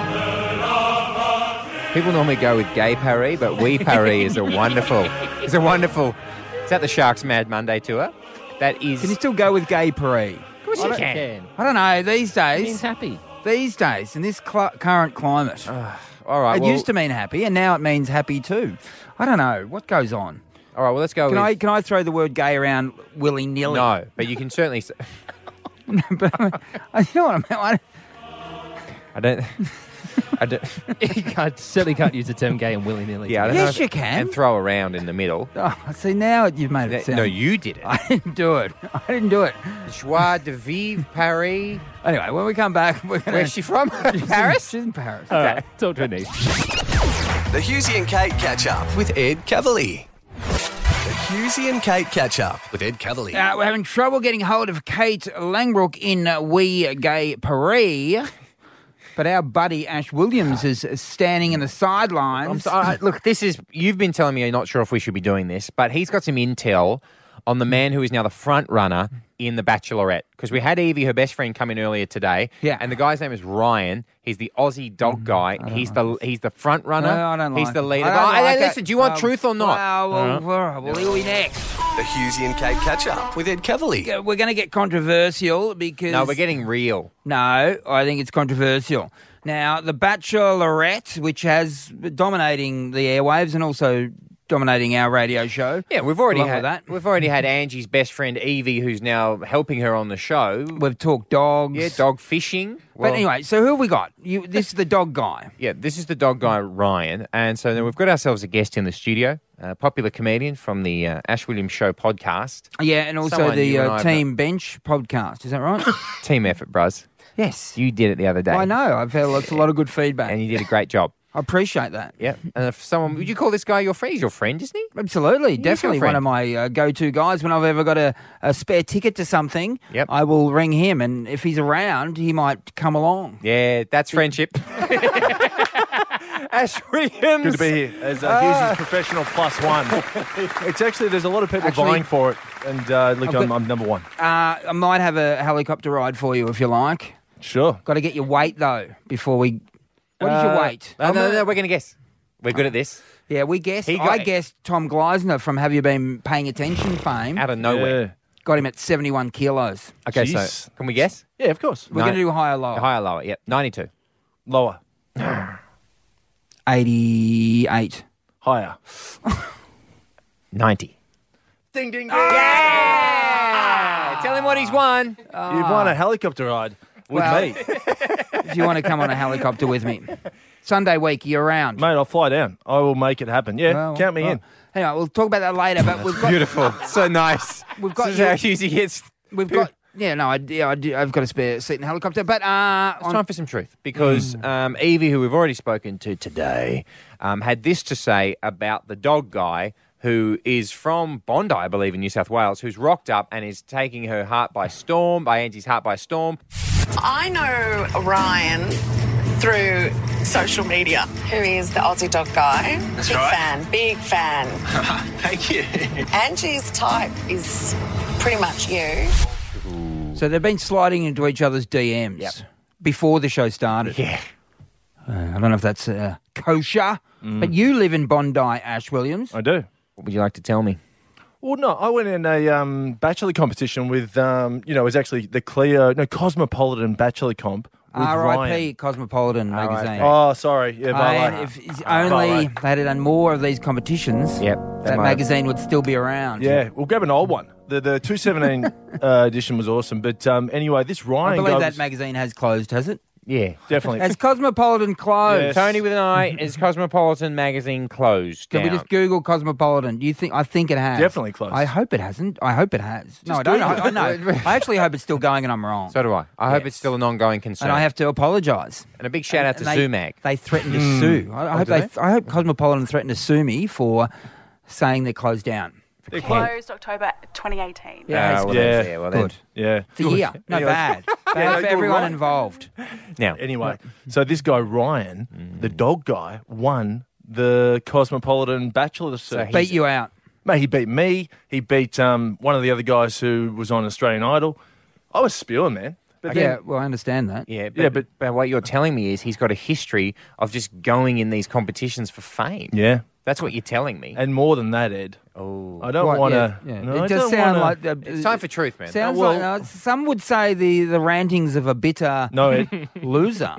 People normally go with gay Paris, but Wee Paris is a wonderful, is a wonderful. Is that the Sharks Mad Monday tour? That is. Can you still go with gay Paris? Of course I you don't can. can. I don't know. These It means days, happy. these days, in this cl- current climate, All right. it well, used to mean happy, and now it means happy too. I don't know what goes on. All right. Well, let's go Can with. I can I throw the word gay around willy nilly? No, but you can certainly. s- but I, you know what I mean. I, I don't. I don't. You can't, certainly can't use the term gay and willy-nilly. Yeah, I don't Yes, know if- you can. And throw around in the middle. oh, see now you've made it sound. No, you did it. I didn't do it. I didn't do it. Joie de vivre Paris. Anyway, when we come back, we're gonna. Where's she from? She's in- Paris. She's in Paris. All right, talk to her niece. The Husey and Kate catch up with Ed Cavalier. The Husey and Kate catch up with Ed Cavalier. Uh, we're having trouble getting hold of Kate Langbrook in uh, Wee Gay Paris. But our buddy Ash Williams is is standing in the sidelines. I'm so, I- look, this is. You've been telling me you're not sure if we should be doing this, but he's got some intel on the man who is now the front runner in The Bachelorette. Because we had Evie, her best friend, come in earlier today. Yeah. And the guy's name is Ryan. He's the Aussie dog guy. He's the he's the front runner. No, I don't He's like the it. leader. I don't Oh, hey, like listen, it. do you want Well, truth or not? Well, well, well, well, who are we next? The Husey and Kate catch up with Ed Cavalier. We're going to get controversial because... No, we're getting real. No, I think it's controversial. Now, The Bachelorette, which has dominating the airwaves and also dominating our radio show. Yeah, we've already Along with had that. We've already had Angie's best friend Evie, who's now helping her on the show. We've talked dogs. Yeah, dog fishing. Well, But anyway, so who have we got? You, this is the dog guy. Yeah, this is the dog guy, Ryan. And so then we've got ourselves a guest in the studio, a popular comedian from the uh, Ash Williams Show podcast. Yeah, and also Someone the you and I uh, have Team Bench podcast. Is that right? Team effort, bruz. Yes. You did it the other day. I know. I've had lots, a lot of good feedback. And you did a great job. I appreciate that. Yeah. And if someone, would you call this guy your friend? He's your friend, isn't he? Absolutely. He's Definitely your friend. one of my uh, go-to guys. When I've ever got a, a spare ticket to something, Yep. I will ring him. And if he's around, he might come along. Yeah, that's friendship. Ash Williams. Good to be here as uh, Ah. Hughes' professional plus one. It's actually, there's a lot of people Actually- vying for it. And uh, look, I've I'm, got- I'm number one. Uh, I might have a helicopter ride for you if you like. Sure. Got to get your weight, though, before we... What is your Uh, weight? No, no, no, we're going to guess. We're good at this. Yeah, we guessed. He got- I guessed Tom Gleisner from Have You Been Paying Attention fame. Out of nowhere. Yeah. Got him at seventy-one kilos. Okay, Jeez. so can we guess? Yeah, of course. We're No. going to do higher lower. Higher, lower. Yep, ninety-two. Lower. eighty-eight. Higher. ninety. Ding, ding, ding. Yeah! Tell him what he's won. You've won a helicopter ride with Well- me. If you want to come on a helicopter with me. Sunday week, you're around. Mate, I'll fly down. I will make it happen. Yeah, Well, count me well, in. Anyway, we'll talk about that later, but we've got... Beautiful. So nice. We've got This is your- how Husey gets. We've got... Yeah, no, I, yeah, I do, I've got a spare seat in the helicopter, but... Uh, It's on- time for some truth because um, Evie, who we've already spoken to today, um, had this to say about the dog guy who is from Bondi, I believe, in New South Wales, who's rocked up and is taking her heart by storm, by Angie's heart by storm. I know Ryan through social media, who is the Aussie dog guy. That's big right. fan, big fan. Thank you. Angie's type is pretty much you. So they've been sliding into each other's D Ms Yep. before the show started. Yeah. Uh, I don't know if that's uh, kosher, but you live in Bondi, Ash Williams. I do. What would you like to tell me? Well, no, I went in a um, bachelor competition with, um, you know, it was actually the Cleo, no, Cosmopolitan Bachelor Comp with R I P Ryan. Cosmopolitan magazine. Oh, sorry. Yeah, but And like- if if but only like- they had done more of these competitions, Yep. that might- magazine would still be around. Yeah, we'll grab an old one. The the two seventeen uh, edition was awesome. But um, anyway, this I Ryan believe guy that was- magazine has closed, has it? Yeah. definitely. Has Cosmopolitan closed? Yes. Tony with an I, is Cosmopolitan magazine closed Can down? we just Google Cosmopolitan? Do you think? I think it has. Definitely closed. I hope it hasn't. I hope it has. no, I don't. Google I, I know. I actually hope it's still going, and I'm wrong. So do I. I hope Yes. it's still an ongoing concern. and I have to apologise. And a big shout out to And they- Zumag. They threatened to sue. I, I hope do they, they? I hope Cosmopolitan threatened to sue me for saying they're closed down. They're closed. Closed October twenty eighteen. Yeah, Ah, well, Yeah. that's- yeah, well, then- Good. Yeah. It's a year. No, Anyway. bad. Bad Yeah, for you're everyone right. involved. Now, Anyway, so this guy Ryan, Mm. the dog guy, won the Cosmopolitan Bachelor So Search. Beat you out. Mate, he beat me. He beat um, one of the other guys who was on Australian Idol. I was spewing, man. But yeah, then, well, I understand that. yeah, but, Yeah, but- but what you're telling me is he's got a history of just going in these competitions for fame. yeah, That's what you're telling me. and more than that, Ed. Oh, I don't What, want yeah, to. yeah. No, it I does don't sound wanna- like uh, it's time for truth, man. Sounds Oh, well- like uh, some would say the the rantings of a bitter No, Ed. loser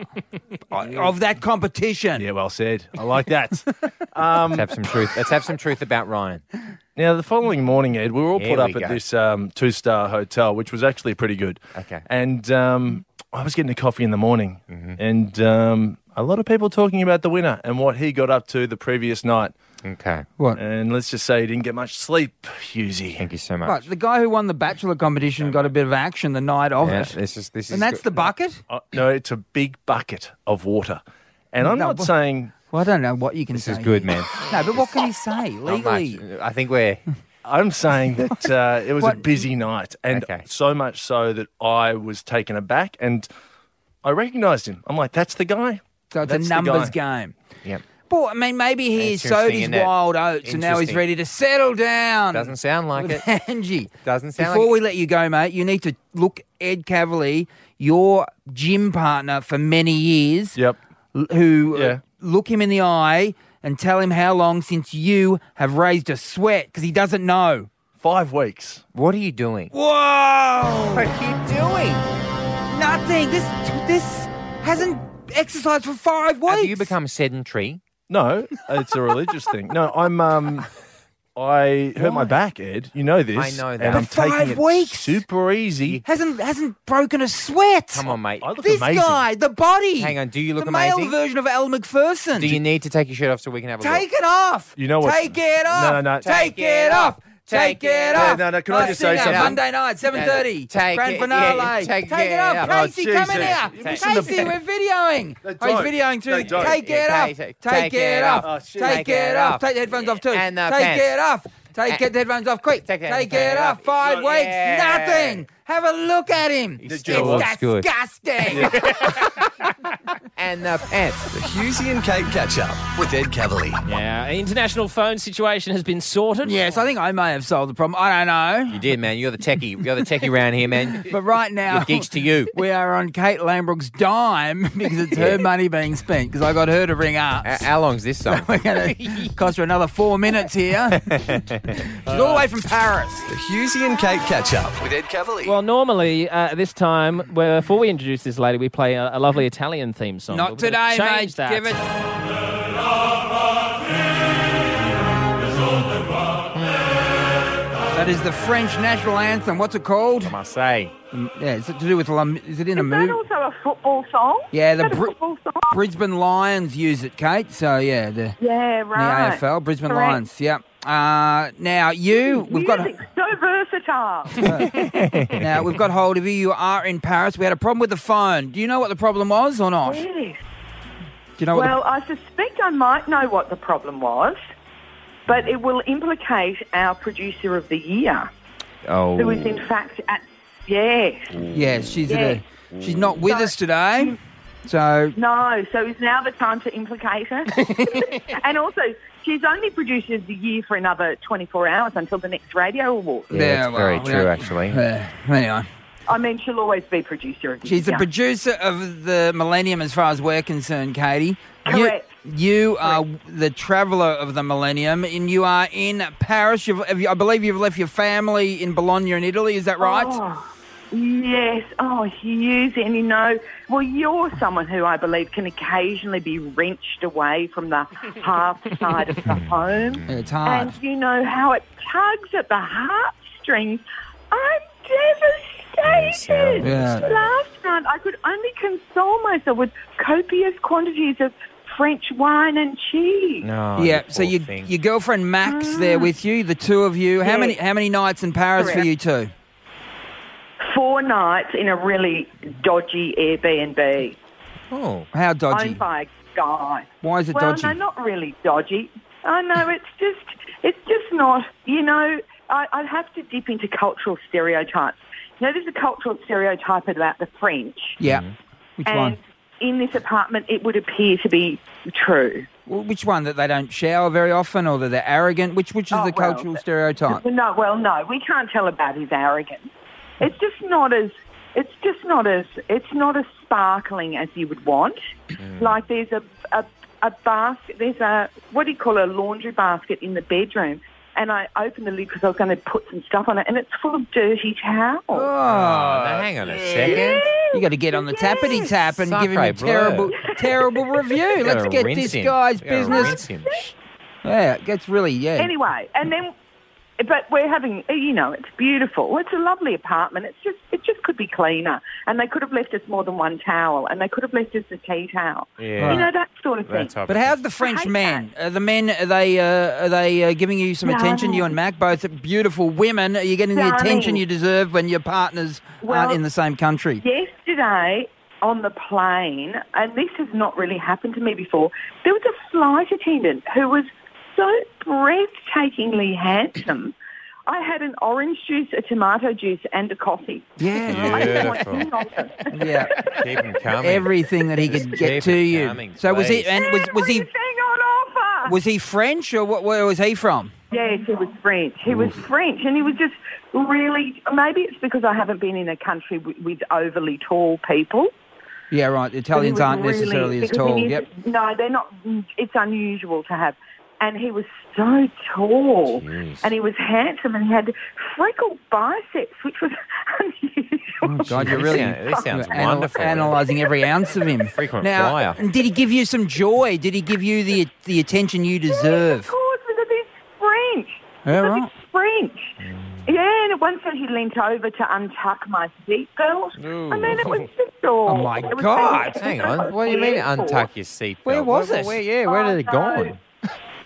of that competition. Yeah, well said. I like that. Let's have some truth. Let's have some truth about Ryan. Now, the following morning, Ed, we were all Here put up we at go. this um, two-star hotel, which was actually pretty good. Okay. And um, I was getting a coffee in the morning, Mm-hmm. and um, a lot of people talking about the winner and what he got up to the previous night. Okay. What? And let's just say he didn't get much sleep, Husey. Thank you so much. But the guy who won the Bachelor competition got a bit of action the night of Yeah, it. this is this is And that's good. the bucket? Uh, no, it's a big bucket of water. And I'm No, not but- saying... Well, I don't know what you can This say. is good, here. man. No, but what can he say Not much. legally? I think we're. I'm saying that uh, it was a What- busy night, and Okay. so much so that I was taken aback, and I recognised him. I'm like, that's the guy. So it's That's a the numbers guy. game. Yep. Well, I mean, maybe he's Interesting, sowed his isn't it? wild oats and now he's Interesting. ready to settle down. Doesn't sound like with it. Angie. Doesn't sound Before like we let you go, mate, you need to look Ed Cavalier, your gym partner for many years, Yep. l- who uh, Yeah. look him in the eye and tell him how long since you have raised a sweat because he doesn't know. Five weeks. What are you doing? Whoa! What are you doing? Nothing. This this hasn't exercised for five weeks. Have you become sedentary? No, it's a religious thing. No, I'm... um. I hurt my back, Ed. You know this. I know that. And I'm For five taking it weeks? super easy. hasn't hasn't broken a sweat. Come on, mate. I look This amazing. guy, the body. Hang on. Do you look the amazing? male version of Al McPherson. Do you need to take your shirt off so we can have a Oh, look? Take it off. You know what? Take it off. No, no, no. Take it off. Take it Yeah, off. no, no, can I Oh, just say singer, something? Monday night, seven thirty. Take Grand it- finale. yeah, take, take it it off. off. Casey, Oh, come in Jesus. here. Listen to- Casey, we're videoing. They Oh, he's don't. videoing too. They don't. Take it Yeah, off. take- Take, take it it off. off. Oh, shit. Take Take it it off. off. Take the headphones off too. And the Take pants. it off. Take And- get the headphones off quick. Take Take, it- it off. Five Yeah. weeks. Nothing. Have a look at him. He It's still looks good. disgusting. And the pants. The Husey and Kate catch up with Ed Cavalier. Yeah, an international phone situation has been sorted. Yes, I think I may have solved the problem. I don't know. You did, man. You're the techie. You're the techie around here, man. But right now, Your geeks to you. we are on Kate Lambrook's dime because it's her money being spent because I got her to ring up. How, how long's this song? We're going to cost her another four minutes here. She's all the way from Paris. The Husey and Kate catch up with Ed Cavalier. Well, normally uh, this time, where before we introduce this lady, we play a, a lovely Italian theme song. Not But we're gonna today, change mate. that. Give it. That is the French national anthem. What's it called? Marseille. Yeah, is it to do with? Lam- Is it in a Is that movie? also a football song? Yeah, Is the that a Bri- football song? Brisbane Lions use it, Kate. So yeah, the, Yeah, the right. A F L, Brisbane Correct. Lions. Yep. Uh, now you, we've got. Music's so versatile. Now we've got hold of you. You are in Paris. We had a problem with the phone. Do you know what the problem was or not? Do Yes. you know what? Well, I suspect I might know what the problem was, but it will implicate our producer of the year, Oh. who is in fact at yes. the, yes, she's at Yes. a, she's not with So- us today. So No, so is now the time to implicate her? And also, she's only producer of the year for another twenty-four hours until the next radio award. Yeah, Yeah, that's very well, true, yeah. actually. uh, anyway, I mean, she'll always be producer of the she's the year. producer of the Millennium, as far as we're concerned, Katie. You- Correct. You, are the traveller of the Millennium, and you are in Paris. You've, have you, I believe you've left your family in Bologna in Italy. Is that right? Oh, yes. Oh, Hughes, and you know, well, you're someone who I believe can occasionally be wrenched away from the half side of the home. Yeah, it's hard. And you know how it tugs at the heartstrings. I'm devastated. Yeah. Last night, I could only console myself with copious quantities of French wine and cheese. No, yeah. you So poor you, thing. your girlfriend Max there with you, the two of you. How Yeah. many how many nights in Paris for Correct. you two? Four nights in a really dodgy Airbnb. Oh. How dodgy? Owned by a guy. Why is it well, dodgy? no, not really dodgy. I know it's just, it's just not. You know, I, I'd have to dip into cultural stereotypes. You know, there's a cultural stereotype about the French, Yeah. Which and one? in this apartment, it would appear to be true. Well, which one? That they don't shower very often, or that they're arrogant? Which which is Oh, the well, cultural stereotype? No, well, no, we can't tell about his arrogance. It's just not as. It's just not as. It's not as sparkling as you would want. Like there's a a a basket. There's a what do you call it, a laundry basket in the bedroom. And I opened the lid because I was going to put some stuff on it, and it's full of dirty towels. Oh, now hang on a second. You got to get on the tappity tap and give him a Sacre bleu. terrible, terrible review. You Let's gotta get rinse this him. guy's You gotta business. rinse him. Yeah, it gets really yeah. Anyway, and then, but we're having, you know, it's beautiful. It's a lovely apartment. It's just, it just could be cleaner. And they could have left us more than one towel, and they could have left us a tea towel. Yeah. You know, that sort of thing. But how's the French men? Are the men are they uh, are they uh, giving you some attention? You and Mac, both beautiful women. Are you getting the Darling. attention you deserve when your partners Well, aren't in the same country? Yesterday on the plane, and this has not really happened to me before, there was a flight attendant who was so breathtakingly handsome. I had an orange juice, a tomato juice, and a coffee. Yeah, I didn't want Beautiful. any of it. yeah. Keep him coming. Everything that he could Just get keep to it you. coming, So was he? please. And was was he? Everything on offer. Was he French or what, where was he from? Yes, he was French. He was French, and he was just really. Maybe it's because I haven't been in a country with, with overly tall people. Yeah, right. The Italians But he was aren't really- necessarily as because tall. he is- Yep. No, they're not. It's unusual to have. And he was so tall, Jeez. and he was handsome, and he had freckled biceps, which was unusual. Oh, God, you're really This sounds- this sounds anal- wonderful. analysing every ounce of him. Frequent now, flyer. did he give you some joy? Did he give you the the attention you Of deserve? course, because he's French. Yeah, Because right. he's French. Yeah, and at one stage he leant over to untuck my seatbelt. I mean, it was just all. Oh, my it was God. fantastic. Hang on. What do you mean untuck your seatbelt? Where was where, it? Where, yeah, where Oh, did it no. go?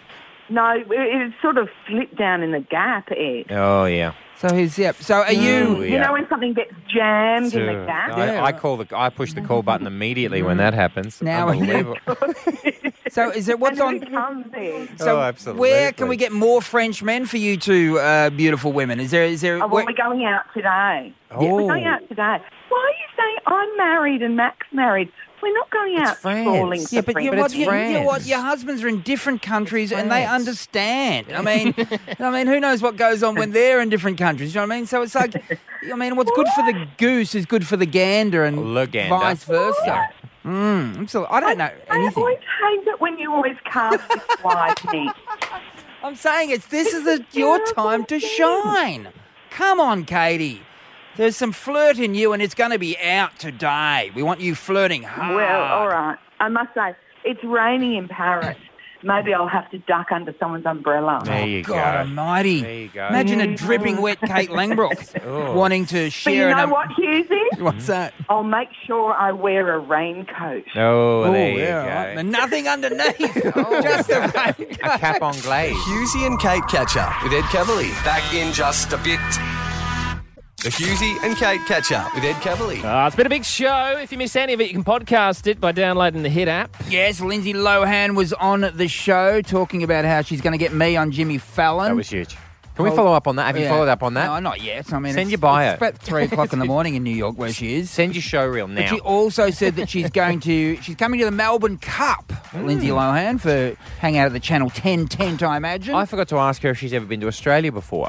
No, it, it sort of slipped down in the gap, Ed. Oh, yeah. So he's yep. So are you? Ooh, You yeah. know when something gets jammed in the So, gap? I, I call the I push the call button immediately when that happens. Now- Unbelievable. So is it what's on? Comes there. So Oh, absolutely. where can we get more French men for you two uh, beautiful women? Is there? Is there? Oh, well, where- we're going out today. Yeah, we're Oh. going out today. Why are you saying I'm married and Mac's married? We're not going out friends. trawling for yeah, but, friends. you, But what, it's you, you know what? friends. Your husbands are in different countries and they friends. understand. I mean, I mean, who knows what goes on when they're in different countries? You know what I mean? So it's like, I mean, what's good for the goose is good for the gander, and Le gander. vice versa. Mm, absolutely. I don't know I anything. always hate it when you always cast this wide net. I'm saying it's this is a, your time to shine. Come on, Katie. There's some flirt in you, and it's going to be out today. We want you flirting hard. Well, all right. I must say, it's raining in Paris. Maybe I'll have to duck under someone's umbrella. There you God go. almighty. There you go. Imagine a dripping wet Kate Langbrook Oh. wanting to But share you an know um- what, Hughesy? What's that? I'll make sure I wear a raincoat. Oh, there you yeah, go. right. And nothing underneath. Just a raincoat. A cap on glaze. Husey and Kate catch up with Ed Cavalier. Back in just a bit. The Husey and Kate catch up with Ed Cavalier. Uh, it's been a big show. If you miss any of it, you can podcast it by downloading the Hit app. Yes, Lindsay Lohan was on the show talking about how she's going to get me on Jimmy Fallon. That was huge. Can we Oh, follow up on that? Have you yeah. followed up on that? No, not yet. I mean, Send it's, your bio. It's about three o'clock in the morning in New York where she is. Send your show reel now. But she also said that she's going to, she's coming to the Melbourne Cup, Lindsay Lohan, for hang out at the Channel ten tent, I imagine. I forgot to ask her if she's ever been to Australia before.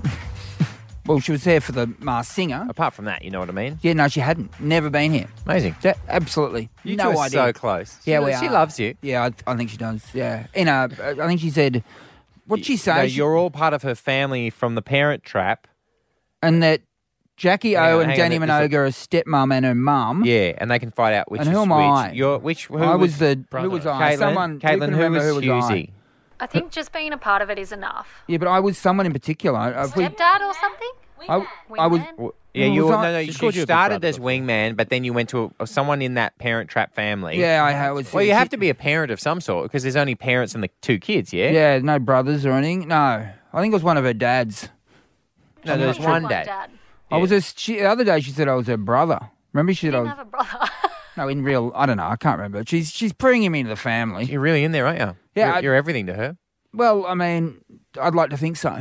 Well, she was there for the Masked Singer. Apart from that, you know what I mean? Yeah, no, she hadn't. Never been here. Amazing. Yeah, absolutely. You no two are idea. so close. Yeah, she, we She are. loves you. Yeah, I, I think she does. Yeah. In a, I think she said, what'd she say? No, She- you're all part of her family from the Parent Trap. and that Jackie Hang O on, and hang on, Danny this Minogue are a stepmum and her mum. Yeah, and they can fight out which And is who am which. I? You're, which, who I was the, brother? who was I? Caitlin? Someone, who Caitlin, can who remember was who was I? Husey? I think just being a part of it is enough. Yeah, but I was someone in particular. I- If we, Stepdad or something? I, I was. W- Yeah, Who you was no, I? no. She's You called you a big started brother as wingman, but then you went to a, someone in that Parent Trap family. Yeah, I was. Well, you have to be a parent of some sort because there's only parents and the two kids. Yeah. Yeah, no brothers or anything. No, I think it was one of her dads. No, there's one dad. I was. A, she, the other day, she said I was her brother. Remember, she said I was. Have a brother. No, in real, I don't know. I can't remember. She's she's bringing him into the family. You're really in there, aren't you? Yeah, You're, I- you're everything to her. Well, I mean, I'd like to think so.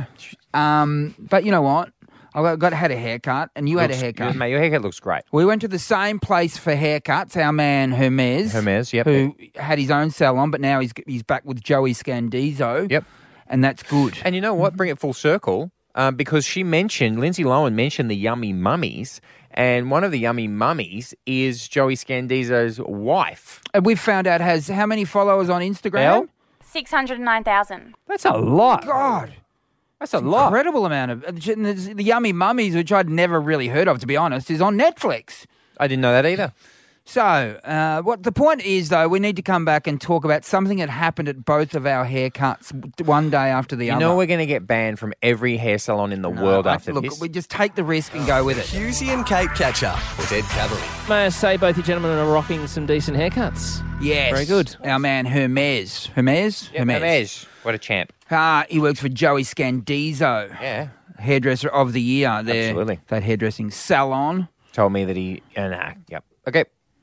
Um, but you know what? I got, got had a haircut, and you had a Looks- haircut. Mate, your haircut looks great. We went to the same place for haircuts. Our man Hermes, Hermes, yep. who had his own salon, but now he's he's back with Joey Scandizo. Yep, and that's good. And you know what? Bring it full circle um, because she mentioned Lindsay Lohan mentioned the Yummy Mummies, and one of the Yummy Mummies is Joey Scandizo's wife. And we've found out has how many followers on Instagram? Elle? six hundred nine thousand. That's a lot. God. That's a lot. Incredible amount of the, the Yummy Mummies, which I'd never really heard of, to be honest, is on Netflix. I didn't know that either. So, uh, what the point is, though, we need to come back and talk about something that happened at both of our haircuts one day after the You other. know we're going to get banned from every hair salon in the world I- after look, this. we just take the risk and go with it. Husey and Kate catch up with Ed Cavalier. May I say both you gentlemen are rocking some decent haircuts. Yes. Very good. Our man Hermes. Hermes? Yeah, Hermes. What a champ. Ah, he works for Joey Scandizo. Yeah. Hairdresser of the year there. Absolutely. That hairdressing salon. Told me that he. Uh, nah, yep. Okay.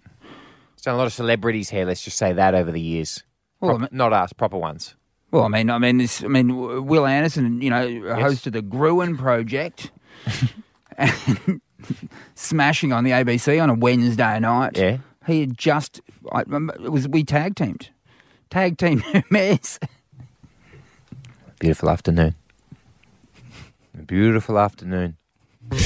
He's done a lot of celebrities' hair. Let's just say that over the years. Well, Prop- I mean- not us, proper ones. Well, I mean, I mean, this, I mean, Will Anderson, you know, hosted the Gruen Project, and smashing on the A B C on a Wednesday night. Yeah. He had just, I, it was we tag teamed, tag team Hermes. Beautiful afternoon. A beautiful afternoon. No?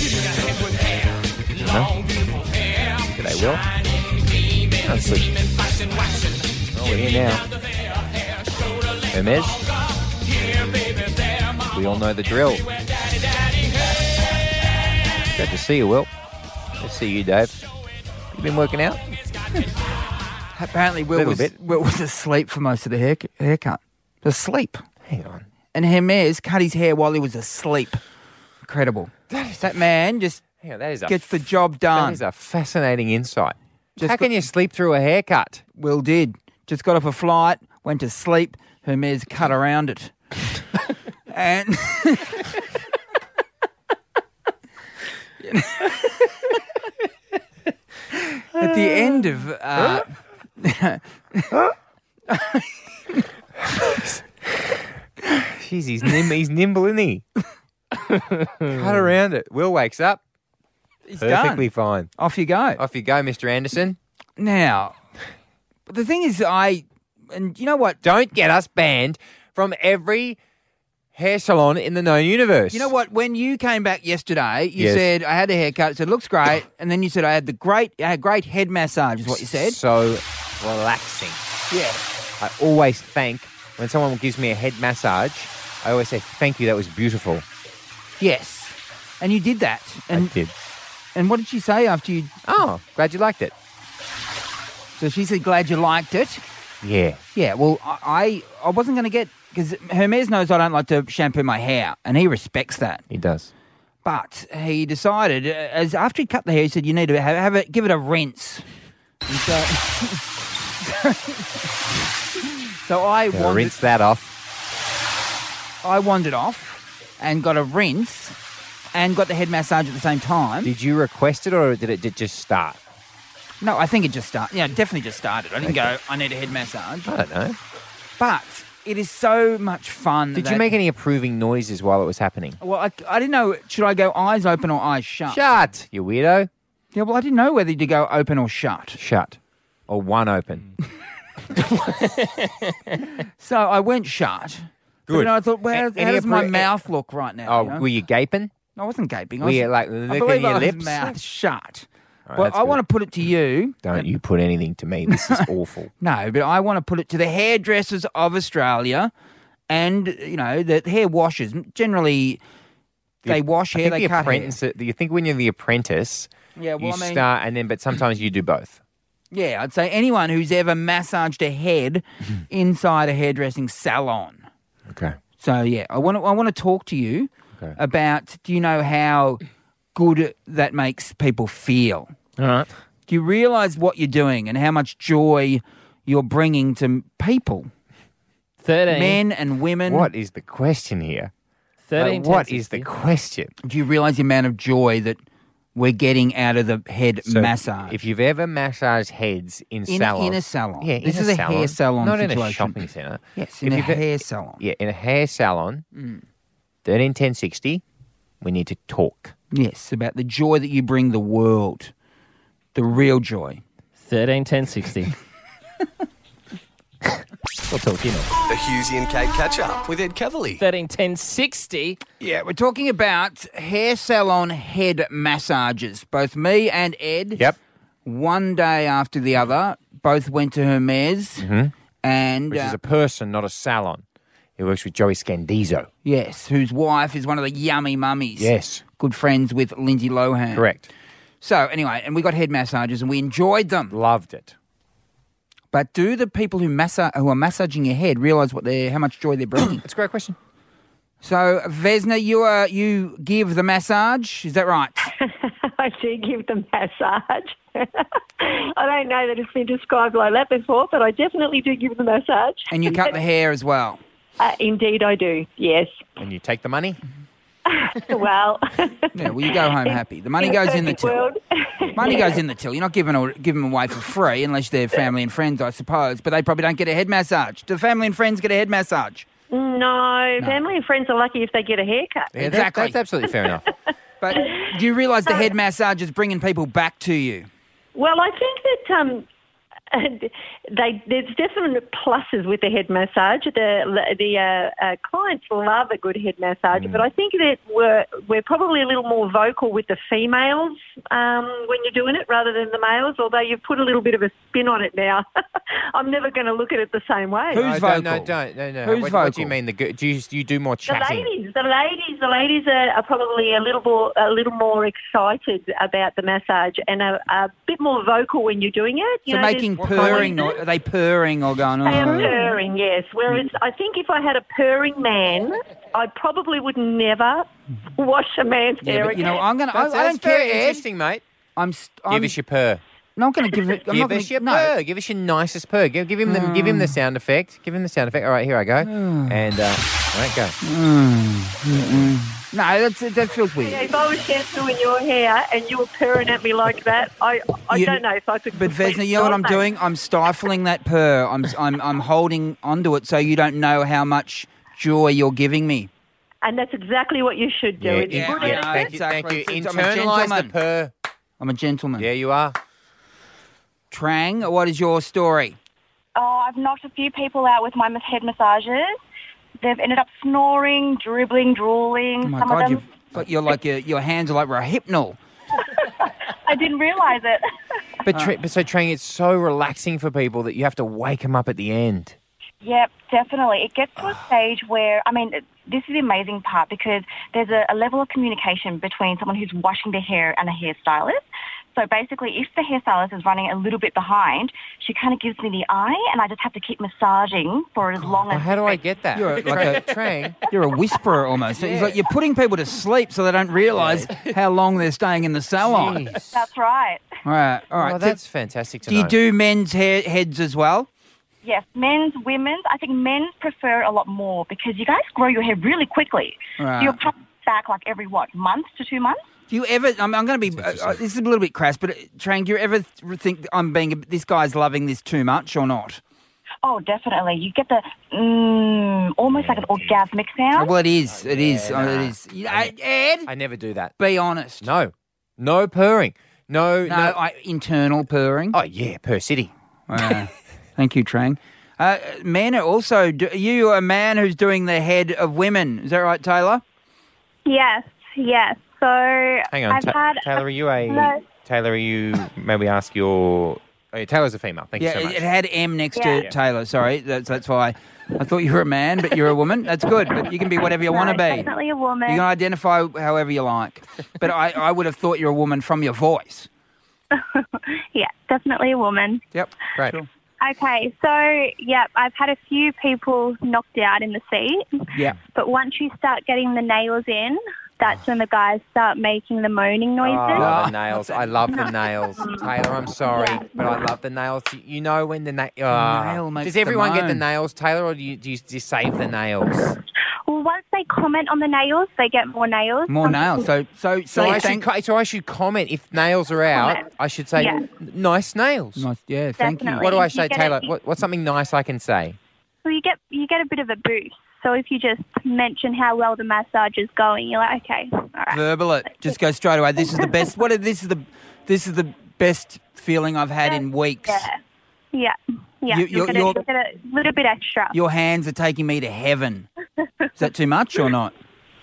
G'day, Will. Can't sleep. Oh, we're here now. Hermes. We all know the drill. Glad to see you, Will. Good to see you, Dave. You been working out? Apparently, Will Little was, bit. Will was asleep for most of the hair, haircut. Asleep. Hang on. And Hermes cut his hair while he was asleep. Incredible. That man just Hang on, that is a gets the job done. That is a fascinating insight. Just How can got- you sleep through a haircut? Will did. Just got off a flight, went to sleep. Hermes cut around it. And at the end of uh, Jeez, he's, nim- he's nimble, isn't he? Cut around it. Will wakes up. He's Perfectly done. fine. Off you go. Off you go, Mister Anderson. Now, the thing is, I and you know what? Don't get us banned from every hair salon in the known universe. You know what? When you came back yesterday, you Yes. said I had a haircut. Said looks great, and then you said I had the great, I had great head massage. Is what you said. So relaxing. Yeah. I always thank, when someone gives me a head massage, I always say, thank you, that was beautiful. Yes, and you did that. And, I did. And what did she say after you? Oh, glad you liked it. So she said, glad you liked it. Yeah. Yeah, well, I I wasn't going to get, because Hermes knows I don't like to shampoo my hair, and he respects that. He does. But he decided, uh, as after he cut the hair, he said, you need to have, have it, give it a rinse. And so, so I Gotta wandered, rinse that off. I wandered off and got a rinse and got the head massage at the same time. Did you request it or did it did it just start? No, I think it just started. Yeah, it definitely just started. I didn't Okay. go, I need a head massage. I don't know. But it is so much fun. Did that, you make any approving noises while it was happening? Well, I, I didn't know, should I go eyes open or eyes shut? Shut, you weirdo. Yeah, well, I didn't know whether to go open or shut. Shut. Or one open. So I went shut. But Good. then I thought, well, A- how any does my appro- mouth look right now? Oh, you know? were you gaping? I wasn't gaping. I Were was, you, like, I licking believe your I was lips? mouth shut. All right, Well, that's I good. want to put it to you. Don't you put anything to me. This is awful. No, but I want to put it to the hairdressers of Australia and, you know, the hair washers. Generally, they wash I hair, think they the cut hair. apprentice, Do you think when you're the apprentice, Yeah, well, you I mean- start and then, but sometimes you do both. Yeah, I'd say anyone who's ever massaged a head inside a hairdressing salon. Okay. So yeah, I want to I want to talk to you Okay. about. Do you know how good that makes people feel? All right. Do you realise what you're doing and how much joy you're bringing to people, thirteen. men and women? What is the question here? thirteen. Like, what is the question? Do you realise the amount of joy that we're getting out of the head So massage? If you've ever massaged heads in, In- salons, in a salon. yeah, This in is a a salon, hair salon not in a situation. shopping centre. Yes, If in a you've e- hair salon. Yeah, in a hair salon, Mm. thirteen ten sixty. We need to talk. Yes, about the joy that you bring the world, the real joy. thirteen ten sixty. We'll talk to you next. The Hughesy and Kate catch up with Ed Cavalier. thirteen ten sixty. Yeah, we're talking about hair salon head massages. Both me and Ed, Yep. one day after the other, both went to Hermes. Mhm. And, Which uh, is a person, not a salon. He works with Joey Scandizo. yes, whose wife is one of the yummy mummies. Yes. Good friends with Lindsay Lohan. Correct. So, anyway, and we got head massages and we enjoyed them. Loved it. But do the people who massa- who are massaging your head realise what they're, how much joy they're bringing? That's a great question. So, Vesna, you are you give the massage, is that right? I do give the massage. I don't know that it's been described like that before, but I definitely do give the massage. And you cut the hair as well. Uh, indeed, I do. Yes. And you take the money? Well, Yeah, well, you go home happy. The money in a goes in the perfect till. world. Money Yeah. goes in the till. You're not giving all, giving them away for free unless they're family and friends, I suppose. But they probably don't get a head massage. Do family and friends get a head massage? No, family and friends are lucky if they get a haircut. Yeah, that- Exactly. that's absolutely fair enough. But do you realise the head massage is bringing people back to you? Well, I think that um, they there's definite pluses with the head massage. The the uh, uh, clients love a good head massage, but I think that we're we're probably a little more vocal with the females um, when you're doing it rather than the males. Although you've put a little bit of a spin on it now, I'm never going to look at it the same way. Who's no, don't, no, vocal? don't, no, no. Who's what, what do you vocal? mean? The go- do you, do you do more The chatting? ladies, the ladies, the ladies are, are probably a little more, a little more excited about the massage and a, a bit more vocal when you're doing it. You So know, making there's- purring, no- are they purring or going, They are oh? purring, yes. Whereas I think if I had a purring man, I probably would never wash a man's Yeah, hair but you know, again. I'm going to, I, That's, I that's don't care, very Ed. interesting, mate. I'm, st- Give I'm us your purr. not going to give it. I'm give not gonna, us your no. purr. Give us your nicest purr. Give, give him the give him the sound effect. Give him the sound effect. All right, here I go. and uh, all right, go. Mm, mm-mm. No, that's, that feels weird. Yeah, if I was shampooing your hair and you were purring at me like that, I I You- don't know if I could. But Vesna, you know what I'm stop that. doing? I'm stifling that purr. I'm I'm I'm holding onto it so you don't know how much joy you're giving me. And that's exactly what you should do. Yeah, It's yeah, good yeah. at- Thank you, thank you. It's- I'm a Internalise the gentleman. purr. I'm a gentleman. Yeah, you are. Trang, what is your story? Oh, I've knocked a few people out with my head massages. They've ended up snoring, dribbling, drooling. Oh my Some God, of them. you've got your like your, your hands are like Rohypnol. I didn't realise it. But, Tra- but so, Trang, it's so relaxing for people that you have to wake them up at the end. Yep, definitely. It gets to a stage where, I mean, this is the amazing part because there's a, a level of communication between someone who's washing their hair and a hairstylist. So basically, if the hairstylist is running a little bit behind, she kind of gives me the eye, and I just have to keep massaging for as long as. How do I get that? You're like a Trang. You're a whisperer almost. It's like you're putting people to sleep so they don't realise how long they're staying in the salon. That's right. All right, all right. Well, So that's fantastic to do you know. do men's hair heads as well? Yes, men's, women's. I think men's prefer a lot more because you guys grow your hair really quickly. Right. So you're cut back like every, what, month to two months? Do you ever? I'm, I'm going to be. Uh, uh, this is a little bit crass, but uh, Trang, do you ever th- think I'm being? A, this guy's loving this too much or not? Oh, definitely. You get the mm, almost like an orgasmic sound. Well, it is. It is. Yeah, Oh, nah. it is. You know, Ed, I never do that. be honest. No. No purring. No, No, no. I, internal purring. Oh, yeah, Purr City. Uh, thank you, Trang. Uh, men are also. Do, are you a man who's doing the head of women? Is that right, Taylor? Yes, yes. So Hang on, I've Ta- had Taylor, are you a... No. Taylor, are you... Maybe ask your... Oh, yeah, Taylor's a female. Thank yeah, you so it, much. it had M next Yeah. to Taylor. Sorry, that's that's why I thought you were a man, but you're a woman. That's good. But you can be whatever you want to No, be. definitely a woman. You can identify however you like. But I, I would have thought you're a woman from your voice. Yeah, definitely a woman. Yep. Great. Okay, so yeah, I've had a few people knocked out in the seat, Yeah. but once you start getting the nails in, that's when the guys start making the moaning noises. Oh, the nails. I love the nails. Taylor, I'm sorry, but I love the nails. You know when the na- oh. Nail makes Does the everyone get the moan. nails, Taylor, or do you, do you just save the nails? Well, once they comment on the nails, they get more nails. More nails. So so So, so I should, thank, co- so I should comment if nails are out. Comment. I should say Yeah. nice nails. nice. Yeah. Thank Definitely. you. What do I You say, get Taylor? it- What, what's something nice I can say? Well, you get you get a bit of a boost. So if you just mention how well the massage is going, you're like, okay, all right. Verbal it. Just go straight away. This is the best. What? If this is the this is the best feeling I've had in weeks. Yeah, yeah, yeah. You- You, you're- get, a, you're- you get a little bit extra. Your hands are taking me to heaven. Is that too much or not?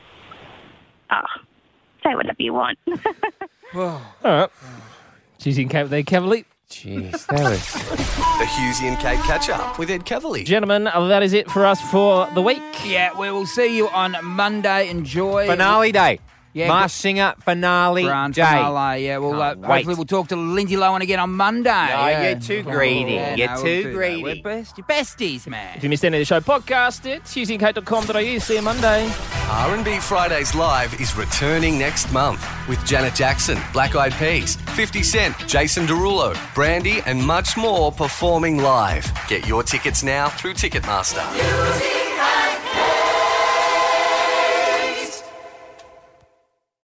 Oh, say whatever you want. All right. Susie and Kate there, Cavalier. Jeez, that was... The Husey and Kate catch up with Ed Cavalier. Gentlemen, uh, that is it for us for the week. Yeah, we will see you on Monday. Enjoy. Finale day. Yeah, Masked Singer finale Grand day. finale. Yeah, well, uh, Can't wait. hopefully we'll talk to Lindsay Lohan again on Monday. No, yeah. you're too greedy. Yeah, You're no, we'll too do that. greedy. We're best, besties, man. If you missed any of the show, podcast it. susie and kate dot com dot a u. See you Monday. R and B Fridays Live is returning next month with Janet Jackson, Black Eyed Peas, fifty Cent, Jason Derulo, Brandy and much more performing live. Get your tickets now through Ticketmaster. Music.